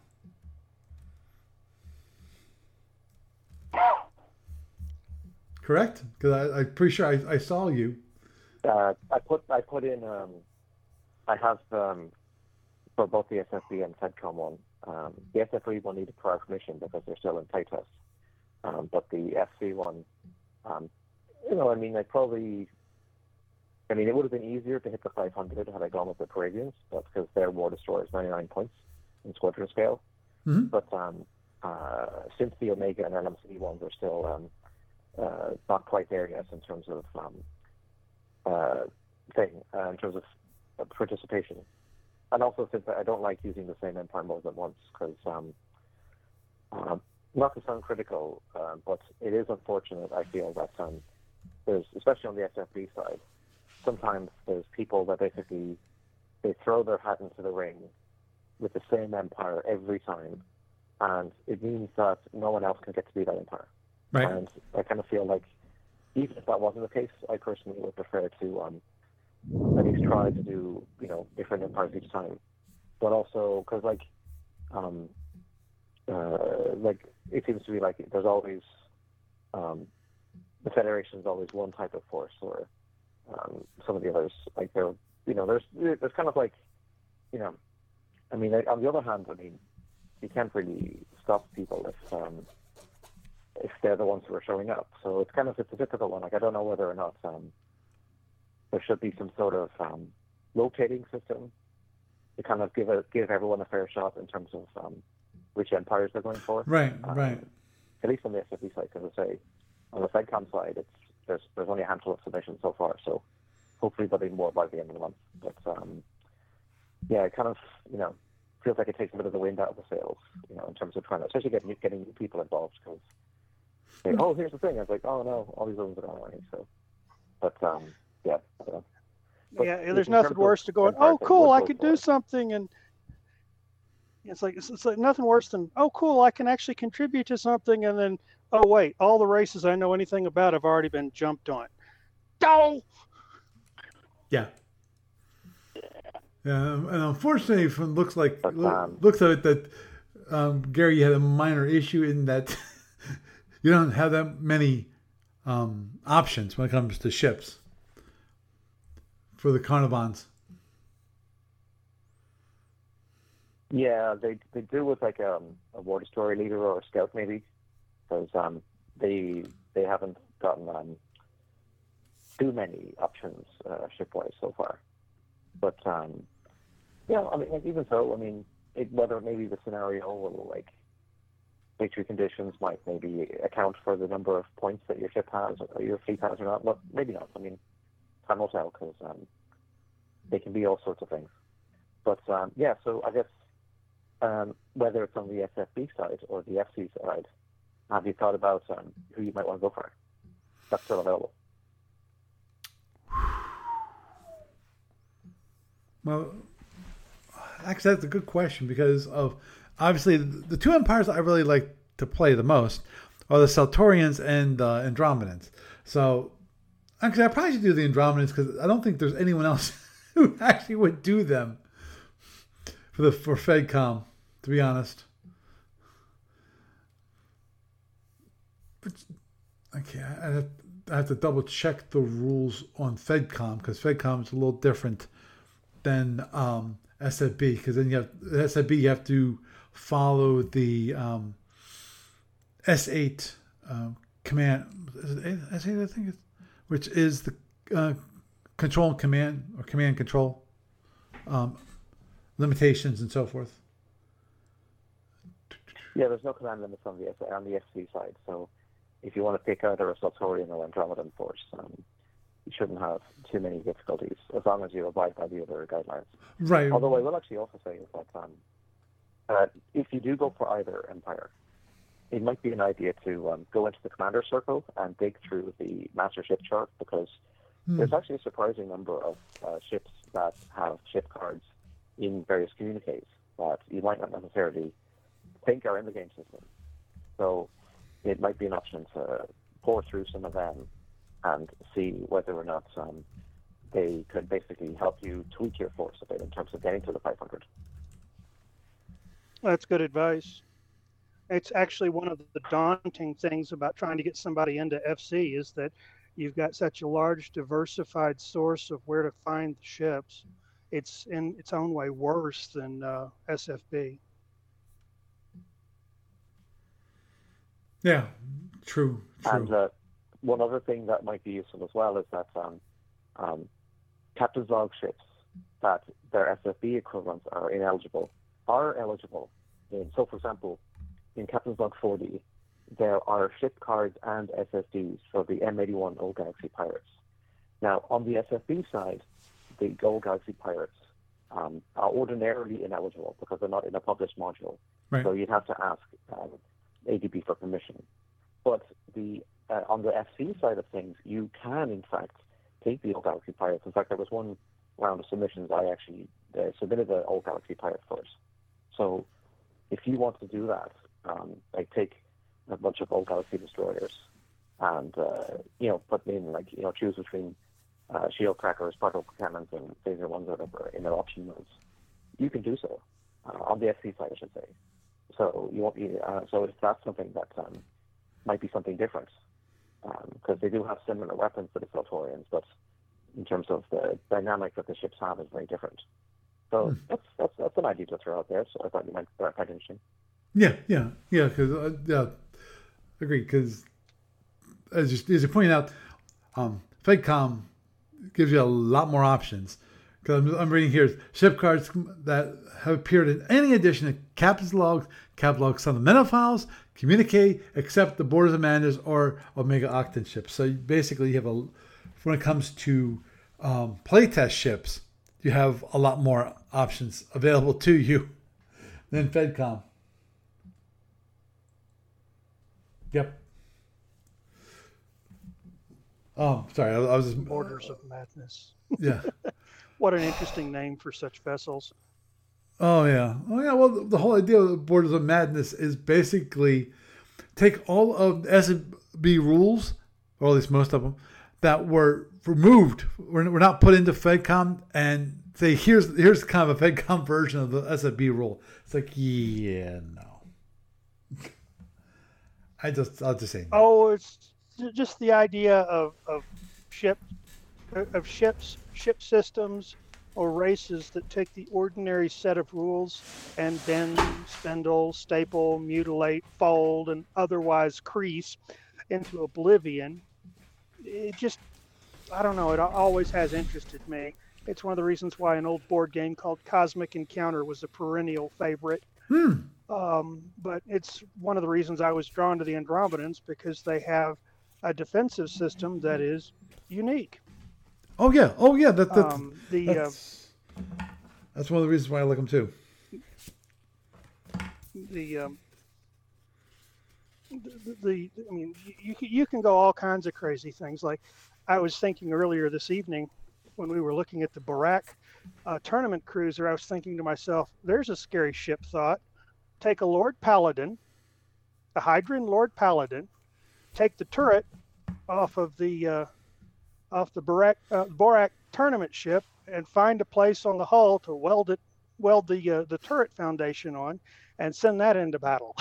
Correct? Because I'm pretty sure I, I saw you. Uh, I put I put in. Um, I have um, for both the S F B and FedCom one. Um, the S F B one needed prior permission because they're still in play test. Um, but the F C one, um, you know, I mean, I probably. I mean, it would have been easier to hit the five hundred had I gone with the Paravians, but because their War Destroyer is ninety-nine points in squadron scale. Mm-hmm. But um, uh, since the Omega and L M C ones are still um, uh, not quite there yet in terms of um, uh, thing, uh, in terms of uh, participation, and also since I don't like using the same Empire more than once, because um, uh, not to sound critical, uh, but it is unfortunate. I feel that um, there's, especially on the S F B side, sometimes there's people that basically they throw their hat into the ring with the same empire every time, and it means that no one else can get to be that empire. Right. And I kind of feel like even if that wasn't the case, I personally would prefer to um, at least try to do you know different empires each time, but also because like um, uh, like it seems to be like there's always um, the Federation is always one type of force or Um, some of the others, like they're, you know, there's there's kind of like, you know, I mean, on the other hand, I mean, you can't really stop people if um, if they're the ones who are showing up. So it's kind of it's a difficult one. Like I don't know whether or not um, there should be some sort of um, rotating system to kind of give a give everyone a fair shot in terms of um, which empires they're going for. Right, um, right. At least on the S F B side, because I say on the FedCom side, it's There's there's only a handful of submissions so far, so hopefully there'll be more by the end of the month. But um, yeah, it kind of you know feels like it takes a bit of the wind out of the sails, you know, in terms of trying to, especially getting getting new people involved. Because oh, here's the thing. I was like, oh no, all these ones are gone already. So, but um, yeah. I don't know. But yeah, in there's terms nothing of worse to going, empires oh, that cool, would I go could for do it, something. And it's like, it's, it's like nothing worse than, oh, cool, I can actually contribute to something. And then, oh, wait, all the races I know anything about have already been jumped on. Oh! Yeah. Yeah, and unfortunately, from looks like But, um, looks like it that um, Gary, you had a minor issue in that you don't have that many um, options when it comes to ships for the Carnivons. Yeah, they they do with like um, a War Destroyer leader or a scout maybe, because um, they they haven't gotten um, too many options uh, shipwise so far. But um, yeah, I mean, like, even so, I mean, it, whether maybe the scenario will like victory conditions might maybe account for the number of points that your ship has or your fleet has or not. But maybe not. I mean, time will tell because um, they can be all sorts of things. But um, yeah, so I guess. Um, whether it's on the S F B side or the F C side, have you thought about um, who you might want to go for? That's still available. Well, actually, that's a good question because of obviously the two empires I really like to play the most are the Centaurians and uh, Andromedans. So actually, I probably should do the Andromedans because I don't think there's anyone else who actually would do them for the for FedCom. To be honest, but okay, I have, I have to double check the rules on FedCom because FedCom is a little different than um, S F B because then you have S F B you have to follow the um, S eight um, command. Is it S eight? I think it's which is the uh, control and command or command and control um, limitations and so forth. Yeah, there's no command limits on the on the F C side. So if you want to pick either a Sultorian or Andromedan force, um, you shouldn't have too many difficulties as long as you abide by the other guidelines. Right. Although I will actually also say is that um, uh, if you do go for either empire, it might be an idea to um, go into the commander circle and dig through the master ship chart, because hmm. there's actually a surprising number of uh, ships that have ship cards in various communiques that you might not necessarily think are in the game system. So it might be an option to pour through some of them and see whether or not um, they could basically help you tweak your force a bit in terms of getting to the five hundred. That's good advice. It's actually one of the daunting things about trying to get somebody into F C is that you've got such a large diversified source of where to find the ships. It's in its own way worse than uh, S F B. Yeah, true, true. And uh, one other thing that might be useful as well is that um, um, captain's log ships that their S F B equivalents are ineligible are eligible. In, so, for example, in Captain's Log forty, there are ship cards and S S Ds for the M eighty-one Old Galaxy Pirates. Now, on the S F B side, the Old Galaxy Pirates um, are ordinarily ineligible because they're not in a published module. Right. So you'd have to ask um, A D B for permission. But the uh, on the F C side of things, you can, in fact, take the Old Galaxy Pirates. In fact, there was one round of submissions I actually uh, submitted the Old Galaxy Pirate force. So if you want to do that, um, like take a bunch of Old Galaxy destroyers and, uh, you know, put in, like, you know, choose between uh, shield crackers, particle cannons, and phaser ones or whatever in their option modes, you can do so uh, on the F C side, I should say. So you won't be, uh, so if that's something that um, might be something different, because um, they do have similar weapons to the Sultorians, but in terms of the dynamic that the ships have is very different. So hmm. that's, that's that's an idea to throw out there. So I thought you might find it interesting. Yeah, yeah, yeah. Because uh, yeah, agreed. Because as you, as you pointed out, um, FedCom gives you a lot more options. Because I'm, I'm reading here ship cards that have appeared in any edition of Captain's Logs, Cap Logs, Fundamental Files, Communique, except the Borders of Madness or Omega Octant ships. So basically, you have a when it comes to um, playtest ships, you have a lot more options available to you than FedCom. Yep. Oh, sorry. I, I was just... Borders of Madness. Yeah. What an interesting name for such vessels. Oh, yeah. Oh, yeah. Well, the, the whole idea of the Borders of Madness is basically take all of the S F B rules, or at least most of them, that were removed, were, were not put into FedCom, and say, here's here's kind of a FedCom version of the S F B rule. It's like, yeah, no. I just, I'll just say no. Oh, it's just the idea of, of ship, of ships, ship systems, or races that take the ordinary set of rules and then spindle, staple, mutilate, fold, and otherwise crease into oblivion. It just, I don't know, it always has interested me. It's one of the reasons why an old board game called Cosmic Encounter was a perennial favorite. Hmm. Um, but it's one of the reasons I was drawn to the Andromedans, because they have a defensive system that is unique. Oh, yeah. Oh, yeah. That, that's, um, the, that's, uh, that's one of the reasons why I like them, too. The... Um, The, the I mean, you you can go all kinds of crazy things. Like I was thinking earlier this evening when we were looking at the Barak uh, tournament cruiser, I was thinking to myself, there's a scary ship thought. Take a Lord Paladin, a Hydran Lord Paladin, take the turret off of the uh, off the Barak uh, Borak tournament ship and find a place on the hull to weld it weld the uh, the turret foundation on and send that into battle.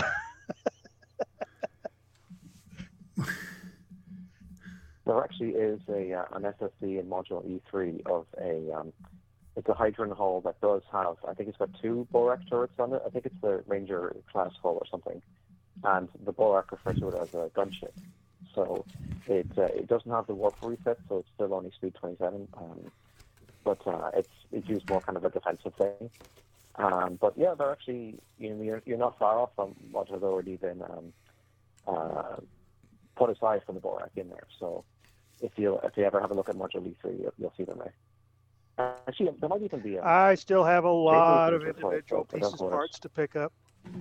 There actually is a uh, an S S D in Module E three of a um, it's a Hydran hull that does have, I think it's got two Borak turrets on it. I think it's the Ranger class hull or something, and the Borak refer to it as a gunship. So it uh, it doesn't have the warp reset, so it's still only speed twenty-seven. Um, but uh, it's it's used more kind of a defensive thing. Um, but yeah, they're actually, you know, you're, you're not far off from what has already been um, uh, put aside from the Borak in there. So if you if you ever have a look at Module E three, you'll, you'll see them there. Uh, actually, there might even be a I still have a lot of version for it, individual but I don't pieces know what it- parts to pick up.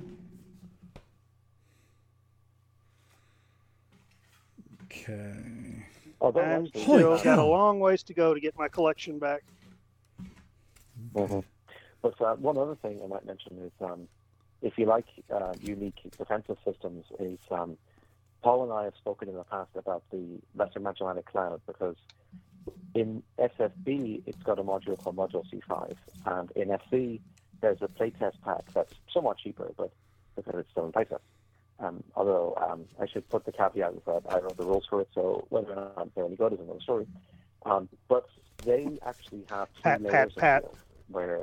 Okay. although I'm actually- Holy still got a cow. long ways to go to get my collection back. Mhm. But uh, one other thing I might mention is, um, if you like uh, unique defensive systems, is um, Paul and I have spoken in the past about the Lesser Magellanic Cloud, because in S F B it's got a module called Module C five, and in F C there's a playtest pack that's somewhat cheaper, but because it's still in playtest. Um, although um, I should put the caveat is that I wrote the rules for it, so whether or not they're any good is another story. Um, but they actually have two Pat, layers pat, of pat. shield, where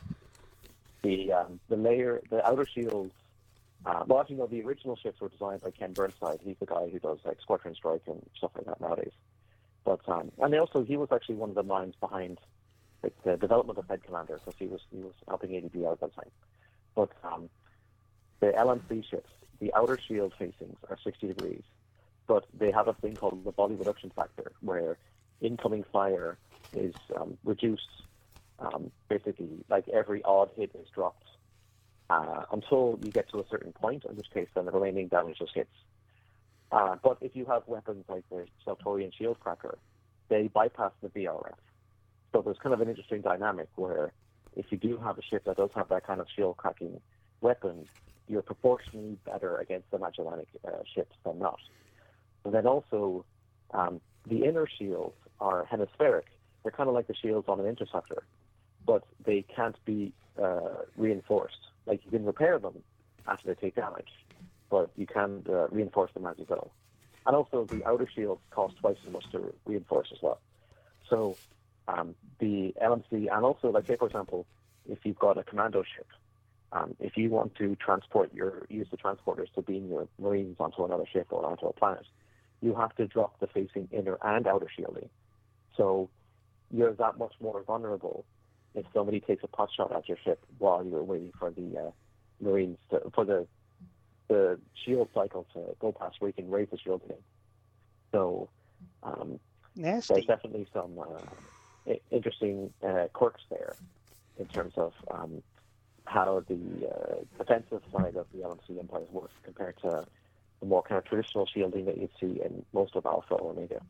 the um, the layer, the outer shields. Uh, well, actually, no. The original ships were designed by Ken Burnside. He's the guy who does like Squadron Strike and stuff like that nowadays. But um, and also he was actually one of the minds behind like, the development of Head Commander, because he was he was helping A D B out at that time. But um, the L M C ships, the outer shield facings are sixty degrees, but they have a thing called the volley reduction factor, where incoming fire is um, reduced. Um, basically, like every odd hit is dropped uh, until you get to a certain point, in which case then the remaining damage just hits. Uh, but if you have weapons like the Seltorian Shield Cracker, they bypass the V R F. So there's kind of an interesting dynamic where if you do have a ship that does have that kind of shield cracking weapon, you're proportionally better against the Magellanic uh, ships than not. And then also, um, the inner shields are hemispheric. They're kind of like the shields on an interceptor, but they can't be uh, reinforced. Like, you can repair them after they take damage, but you can uh, reinforce them as you go. And also, the outer shields cost twice as much to reinforce as well. So, um, the L M C, and also, like, say, for example, if you've got a commando ship, um, if you want to transport your, use the transporters to beam your Marines onto another ship or onto a planet, you have to drop the facing inner and outer shielding. So, you're that much more vulnerable if somebody takes a pot shot at your ship while you're waiting for the uh, Marines to, for the the shield cycle to go past where you can raise the shield again. So um, there's Nasty. definitely some uh, i- interesting uh, quirks there in terms of um, how the uh, defensive side of the L M C empires works compared to the more kind of traditional shielding that you'd see in most of Alpha or Omega.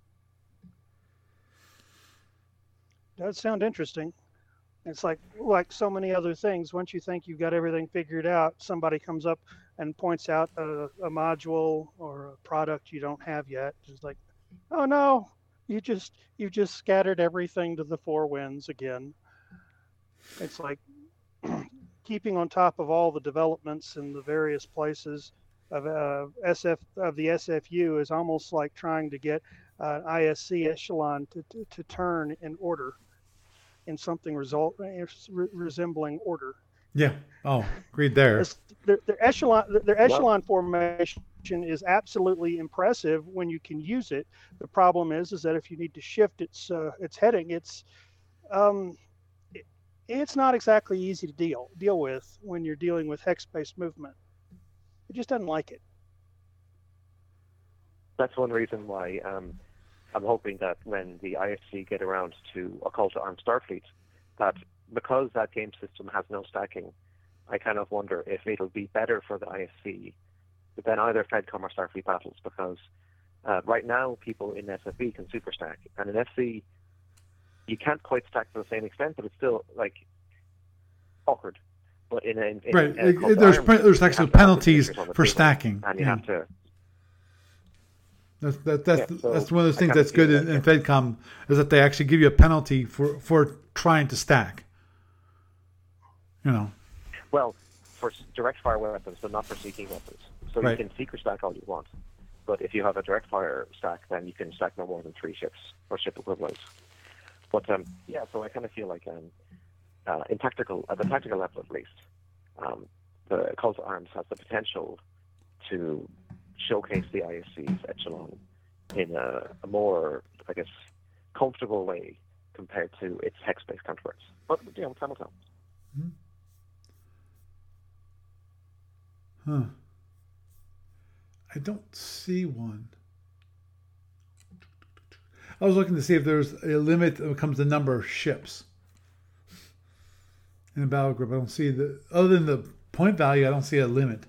Does sound interesting. It's like like so many other things. Once you think you've got everything figured out, somebody comes up and points out a, a module or a product you don't have yet. It's like, oh no, you just you just scattered everything to the four winds again. It's like keeping on top of all the developments in the various places of uh, S F of the S F U is almost like trying to get uh, I S C echelon to, to, to turn in order. In something result re- resembling order. Yeah. Oh, agreed there. It's- Their, their echelon, their echelon formation is absolutely impressive when you can use it. The problem is, is that if you need to shift its uh, its heading, it's um, it, it's not exactly easy to deal deal with when you're dealing with hex-based movement. It just doesn't like it. That's one reason why um, I'm hoping that when the I S C get around to Occult Armed Starfleet, that because that game system has no stacking, I kind of wonder if it'll be better for the I S C than either FedCom or Starfleet battles, because uh, right now people in S F B can super stack, and in F C you can't quite stack to the same extent, but it's still like awkward. But in, in, in Right. uh, It- Occult there's Arms, pe- there's you actual have to have the penalties signatures on the for table, stacking. and you Yeah. have to. That's that, that's Yeah, so that's one of those I things kinda that's good feel in, like in FedCom is that they actually give you a penalty for, for trying to stack. You know. Well, for s- direct fire weapons, but not for seeking weapons. So Right. you can seeker stack all you want, but if you have a direct fire stack, then you can stack no more than three ships or ship equivalents. But um, yeah, so I kind of feel like um, uh, in tactical, at the tactical level at least, um, the Cult of Arms has the potential to showcase the I S C's echelon in a, a more, I guess, comfortable way compared to its hex-based counterparts. But, you know, time will tell. Huh. I don't see one. I was looking to see if there's a limit when it comes to the number of ships in the battle group. I don't see the, other than the point value, I don't see a limit.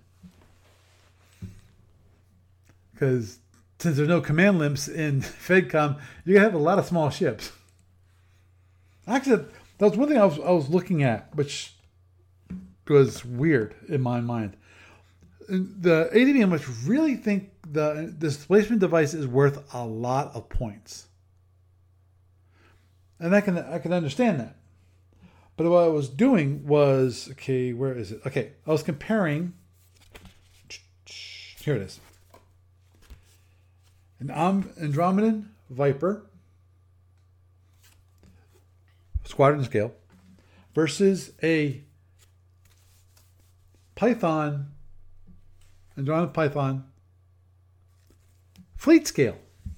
Because since there's no command limits in FedCom, you have a lot of small ships. Actually, that was one thing I was, I was looking at, which was weird in my mind. The A D V must really think the displacement device is worth a lot of points. And I can I can understand that. But what I was doing was, okay, where is it? Okay, I was comparing, here it is. An Andromedan Viper squadron scale versus a Python Andromeda Python fleet scale.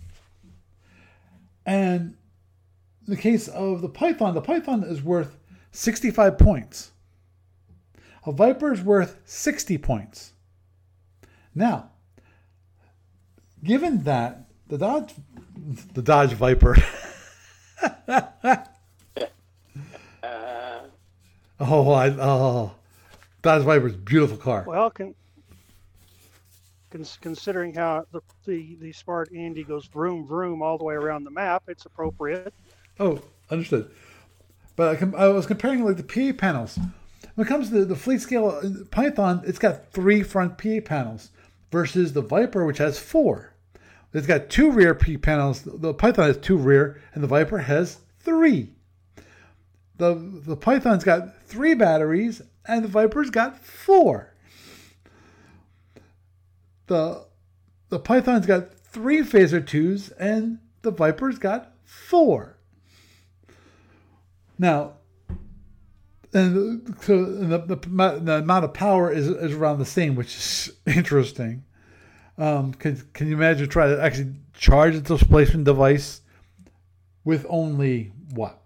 And in the case of the Python, the Python is worth sixty-five points. A Viper is worth sixty points. Now, given that the Dodge, the Dodge Viper, Uh, oh, I, oh, Dodge Viper is a beautiful car. Well, con- cons- considering how the, the the smart Andy goes vroom vroom all the way around the map, it's appropriate. Oh, understood. But I, com- I was comparing like the P A panels. When it comes to the, the fleet scale Python, it's got three front P A panels versus the Viper, which has four. It's got two rear P A panels. The Python has two rear, and the Viper has three. The the Python's got three batteries, and the Viper's got four. The the Python's got three phaser twos, and the Viper's got four. Now, and so the, the, the amount of power is, is around the same, which is interesting. Um, can, can you imagine trying to actually charge a displacement device with only, what,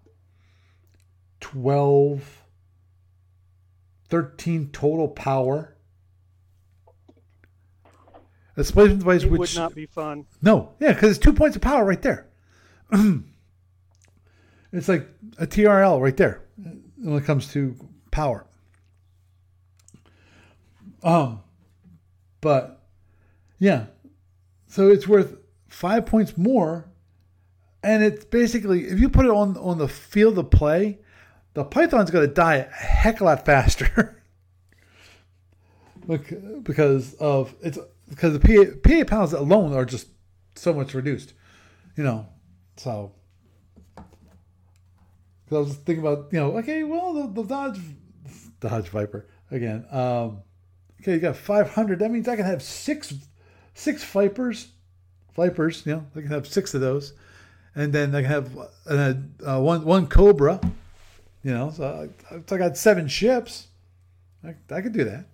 twelve, thirteen total power? A displacement device It which... would not be fun. No, yeah, because it's two points of power right there. It's like a T R L right there when it comes to power. Um, but yeah, so it's worth five points more, and it's basically, if you put it on on the field of play, the Python's going to die a heck of a lot faster. Look, because of it's because the P A, P A panels alone are just so much reduced, you know. So I was thinking about, you know, okay, well, the, the Dodge Dodge Viper again. Um, okay, you got five hundred. That means I can have six six Vipers, Vipers. You know, I can have six of those, and then I can have uh, uh, one one Cobra. You know, so I, so I got seven ships. I, I could do that.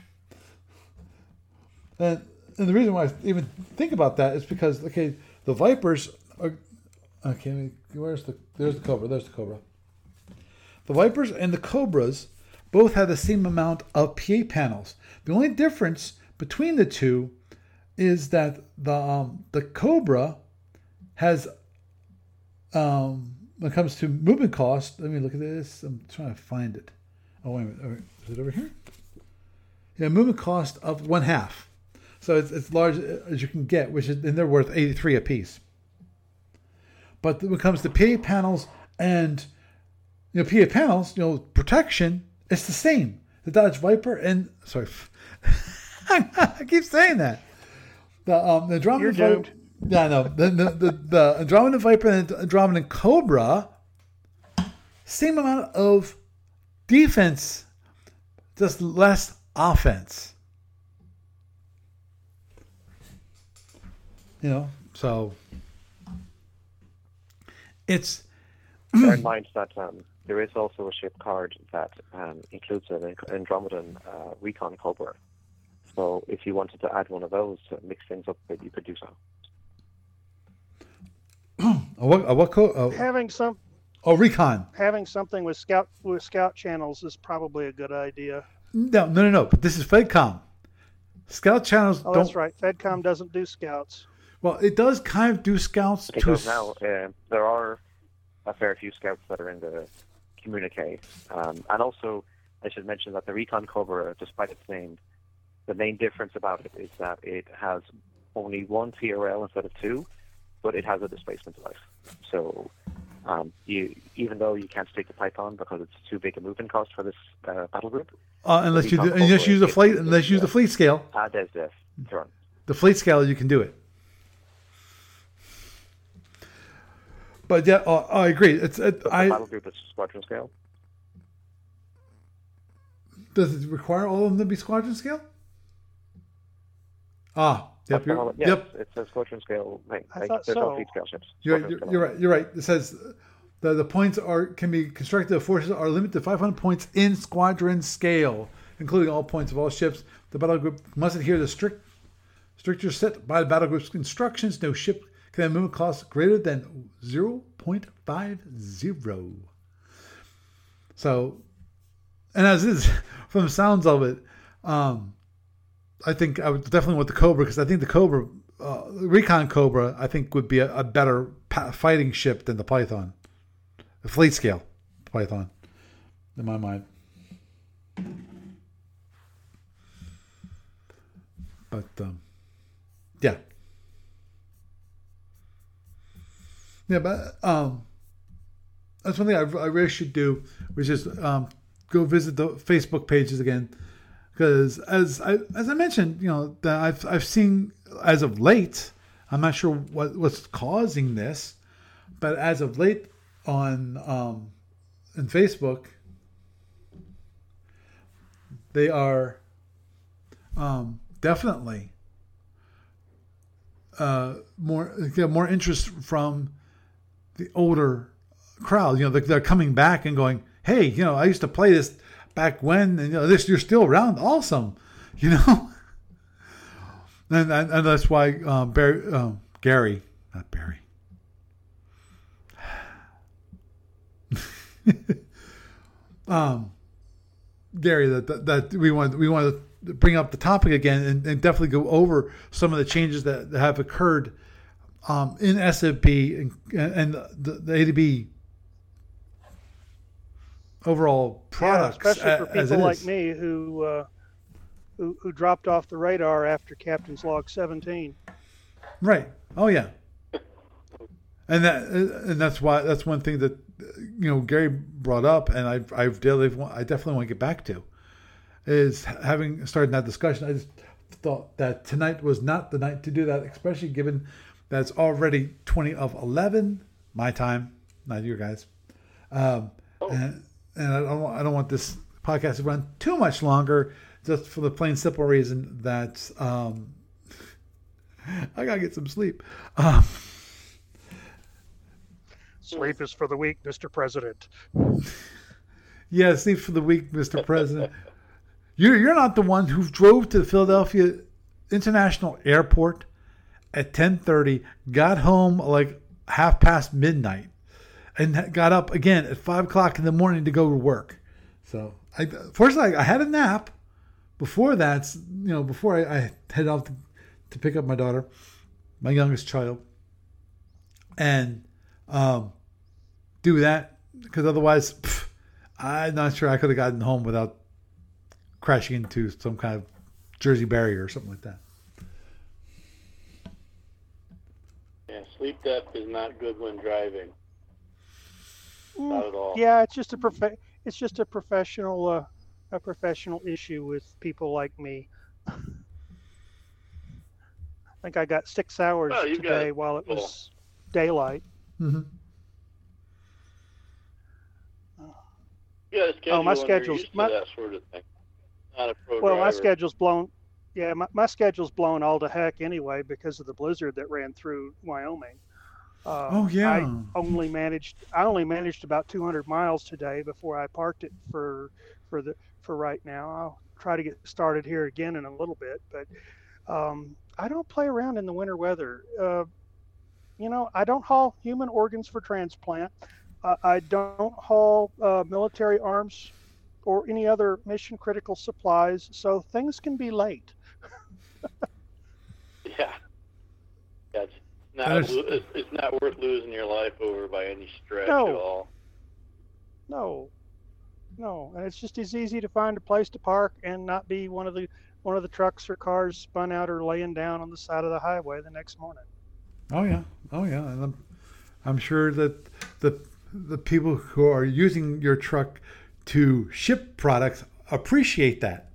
And, and the reason why I even think about that is because, okay, the Vipers are, okay, where's the, there's the Cobra, there's the Cobra. The Vipers and the Cobras both have the same amount of P A panels. The only difference between the two is that the um, the Cobra has, um, when it comes to movement cost, let me look at this. I'm trying to find it. Oh, wait a minute. All right. Is it over here? Yeah, movement cost of one half. So it's as large as you can get, which is, and they're worth eighty-three apiece. But when it comes to P A panels and, you know, P A panels, you know, protection, it's the same. The Dodge Viper and, sorry, I keep saying that. The um, the Andromeda Viper. Yeah, I know. The, the, the, the Andromeda Viper and the Andromeda Cobra, same amount of defense, just less offense. You know, so it's. Bear in mind that um, there is also a ship card that um, includes an Andromedan uh, Recon Cobra. So if you wanted to add one of those to mix things up, you could do so. Oh, what? Uh, what co- oh, Having some oh, recon. having something with scout with scout channels is probably a good idea. No, no, no, no. But this is FedCom. Scout channels Oh, don't. that's right. FedCom doesn't do scouts. Well, it does kind of do scouts. It to does s- now. Uh, there are a fair few scouts that are in the communique. Um, and also, I should mention that the Recon Cobra, despite its name, the main difference about it is that it has only one T R L instead of two, but it has a displacement device. So um, you, even though you can't stick the Python because it's too big a movement cost for this uh, battle group, Uh, unless you do, Recon unless Cobra use the is- flight, is- unless you use the fleet scale. uh, there's this turn. The fleet scale, you can do it. But yeah, uh, I agree. It's it, But the I battle group is squadron scale. does it require all of them to be squadron scale? Ah, yep, That's all you're, it- yes, yep. it's a squadron scale thing. I Like, thought there's so. no fleet scale ships. You're, Squadron you're, scale you're only. right. You're right. It says the the points are can be constructed. The forces are limited to five hundred points in squadron scale, including all points of all ships. The battle group must adhere to strict stricter set by the battle group's instructions. No ship can have movement costs greater than zero point five zero. So, and as is from the sounds of it, um, I think I would definitely want the Cobra because I think the Cobra, uh, Recon Cobra, I think would be a, a better pa- fighting ship than the Python, the fleet scale Python, in my mind. But um, yeah, yeah, but um, that's one thing I, I really should do, which is um, go visit the Facebook pages again. Because as I as I mentioned, you know, that I've I've seen as of late, I'm not sure what what's causing this, but as of late on um, in Facebook, they are um, definitely uh, more get more interest from the older crowd. You know, they're, they're coming back and going, "Hey, you know, I used to play this back when, and you know, this you're still around. Awesome," you know. and, and and that's why um, Barry, um, Gary, not Barry. um, Gary, that, that that we want we want to bring up the topic again and, and definitely go over some of the changes that, that have occurred um, in S F B and, and the, the A D B overall products, yeah, especially for a- as people it like is. me who, uh, who who dropped off the radar after Captain's Log seventeen. Right. Oh yeah. And that and that's why that's one thing that you know Gary brought up, and I I definitely want, I definitely want to get back to is having started that discussion. I just thought that tonight was not the night to do that, especially given that it's already twenty of eleven my time, not your guys. Um, Oh. and and I don't want, I don't want this podcast to run too much longer, just for the plain simple reason that um, I gotta get some sleep. Um, Sleep is for the weak, Mister President. Yeah, sleep for the week, Mister President. You're you're not the one who drove to the Philadelphia International Airport at ten thirty, got home like half past midnight, and got up again at five o'clock in the morning to go to work. So, I fortunately I had a nap before that. You know, before I, I head out to, to pick up my daughter, my youngest child, and um, do that because otherwise, pff, I'm not sure I could have gotten home without crashing into some kind of Jersey barrier or something like that. Yeah, sleep debt is not good when driving. Not at all. Yeah, it's just a prof- it's just a professional uh, a professional issue with people like me. I think I got six hours Well, you got today it. while it Cool. was daylight. Mm-hmm. You got a schedule Oh, my when you're schedule's- used to my- that sort of thing. Not a pro Well, my driver. schedule's blown. Yeah, my, my schedule's blown all to heck anyway because of the blizzard that ran through Wyoming. Uh, Oh, yeah. I only managed. I only managed about two hundred miles today before I parked it for for the for right now. I'll try to get started here again in a little bit, but um, I don't play around in the winter weather. Uh, you know, I don't haul human organs for transplant. Uh, I don't haul uh, military arms or any other mission critical supplies, so things can be late. Yeah. Yeah, it's not, There's- lo- it's it's not worth losing your life over by any stretch No. at all. No, no, and it's just as easy to find a place to park and not be one of the one of the trucks or cars spun out or laying down on the side of the highway the next morning. Oh yeah, oh yeah, and I'm, I'm sure that the the people who are using your truck to ship products appreciate that.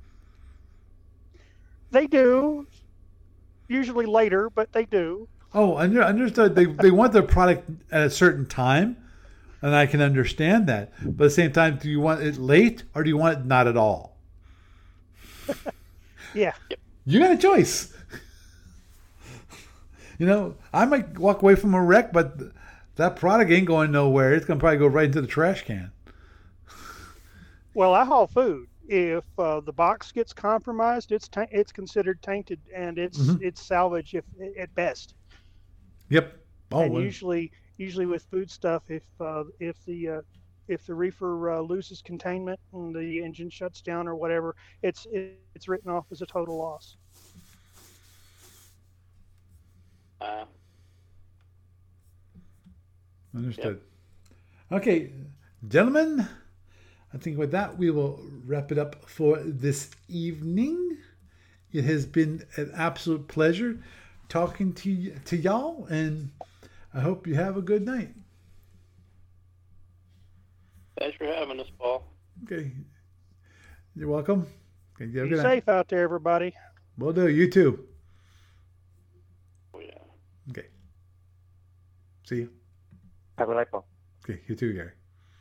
They do, usually later, but they do. Oh, under, understood. They they want their product at a certain time, and I can understand that. But at the same time, do you want it late or do you want it not at all? Yeah, You got a choice. You know, I might walk away from a wreck, but that product ain't going nowhere. It's going to probably go right into the trash can. well, I haul food. If uh, the box gets compromised, it's ta- it's considered tainted and it's Mhm. it's salvage if at best. Yep. Oh, and well, usually, usually with food stuff, if uh, if the uh, if the reefer uh, loses containment and the engine shuts down or whatever, it's it's written off as a total loss. Uh, understood. Okay, gentlemen, I think with that we will wrap it up for this evening. It has been an absolute pleasure talking to y- to y'all, and I hope you have a good night. thanks for having us, Paul. Okay, you're welcome. Okay, you have a Be good night. safe out there, everybody. Will do. You too. Oh, yeah. Okay. See you. Have a night, Paul. Okay, you too, Gary.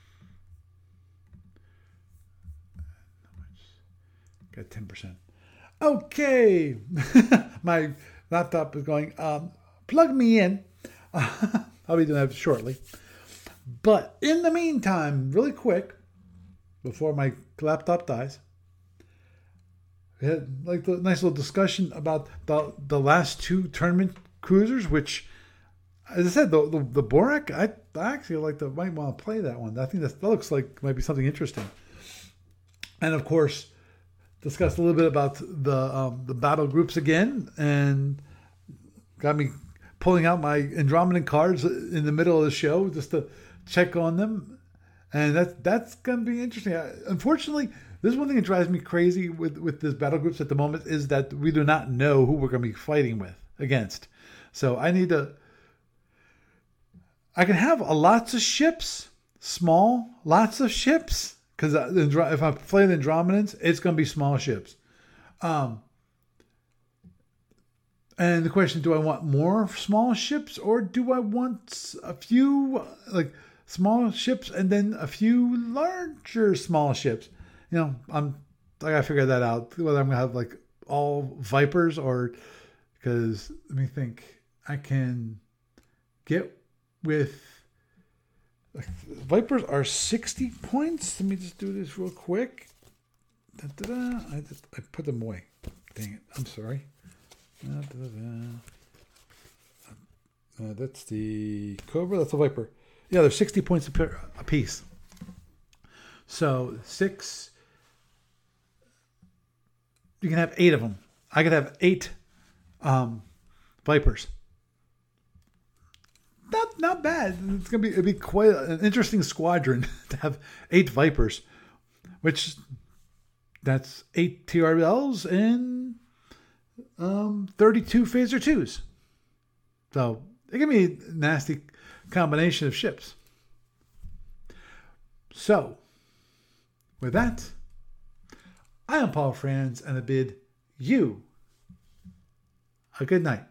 Got ten percent. Okay. My laptop is going, um, plug me in. I'll be doing that shortly. But in the meantime, really quick, before my laptop dies, we had like the nice little discussion about the the last two tournament cruisers, which, as I said, the the, the Borak, I, I actually like to might want to play that one. I think that, that looks like might be something interesting. And of course, discussed a little bit about the um, the battle groups again, and got me pulling out my Andromedan cards in the middle of the show just to check on them, and that's that's gonna be interesting. I, unfortunately, this is one thing that drives me crazy with with this battle groups at the moment is that we do not know who we're gonna be fighting with against. So I need to. I can have a lots of ships, small, lots of ships, because if I'm playing Andromedans, it's going to be small ships. Um, and the question, do I want more small ships or do I want a few like small ships and then a few larger small ships? You know, I'm I got to figure that out, whether I'm going to have like all Vipers or, because let me think, I can get with Vipers are sixty points. Let me just do this real quick. Da, da, da. I just I put them away. Dang it! I'm sorry. Da, da, da. Uh, that's the Cobra. That's the Viper. Yeah, they're sixty points a, pair, a piece. So six. You can have eight of them. I could have eight um, Vipers. Not not bad. It's gonna be it'd be quite an interesting squadron to have eight Vipers, which that's eight T R Ls and um, thirty-two Phaser twos. So it can be a nasty combination of ships. So with that, I am Paul Franz, and I bid you a good night.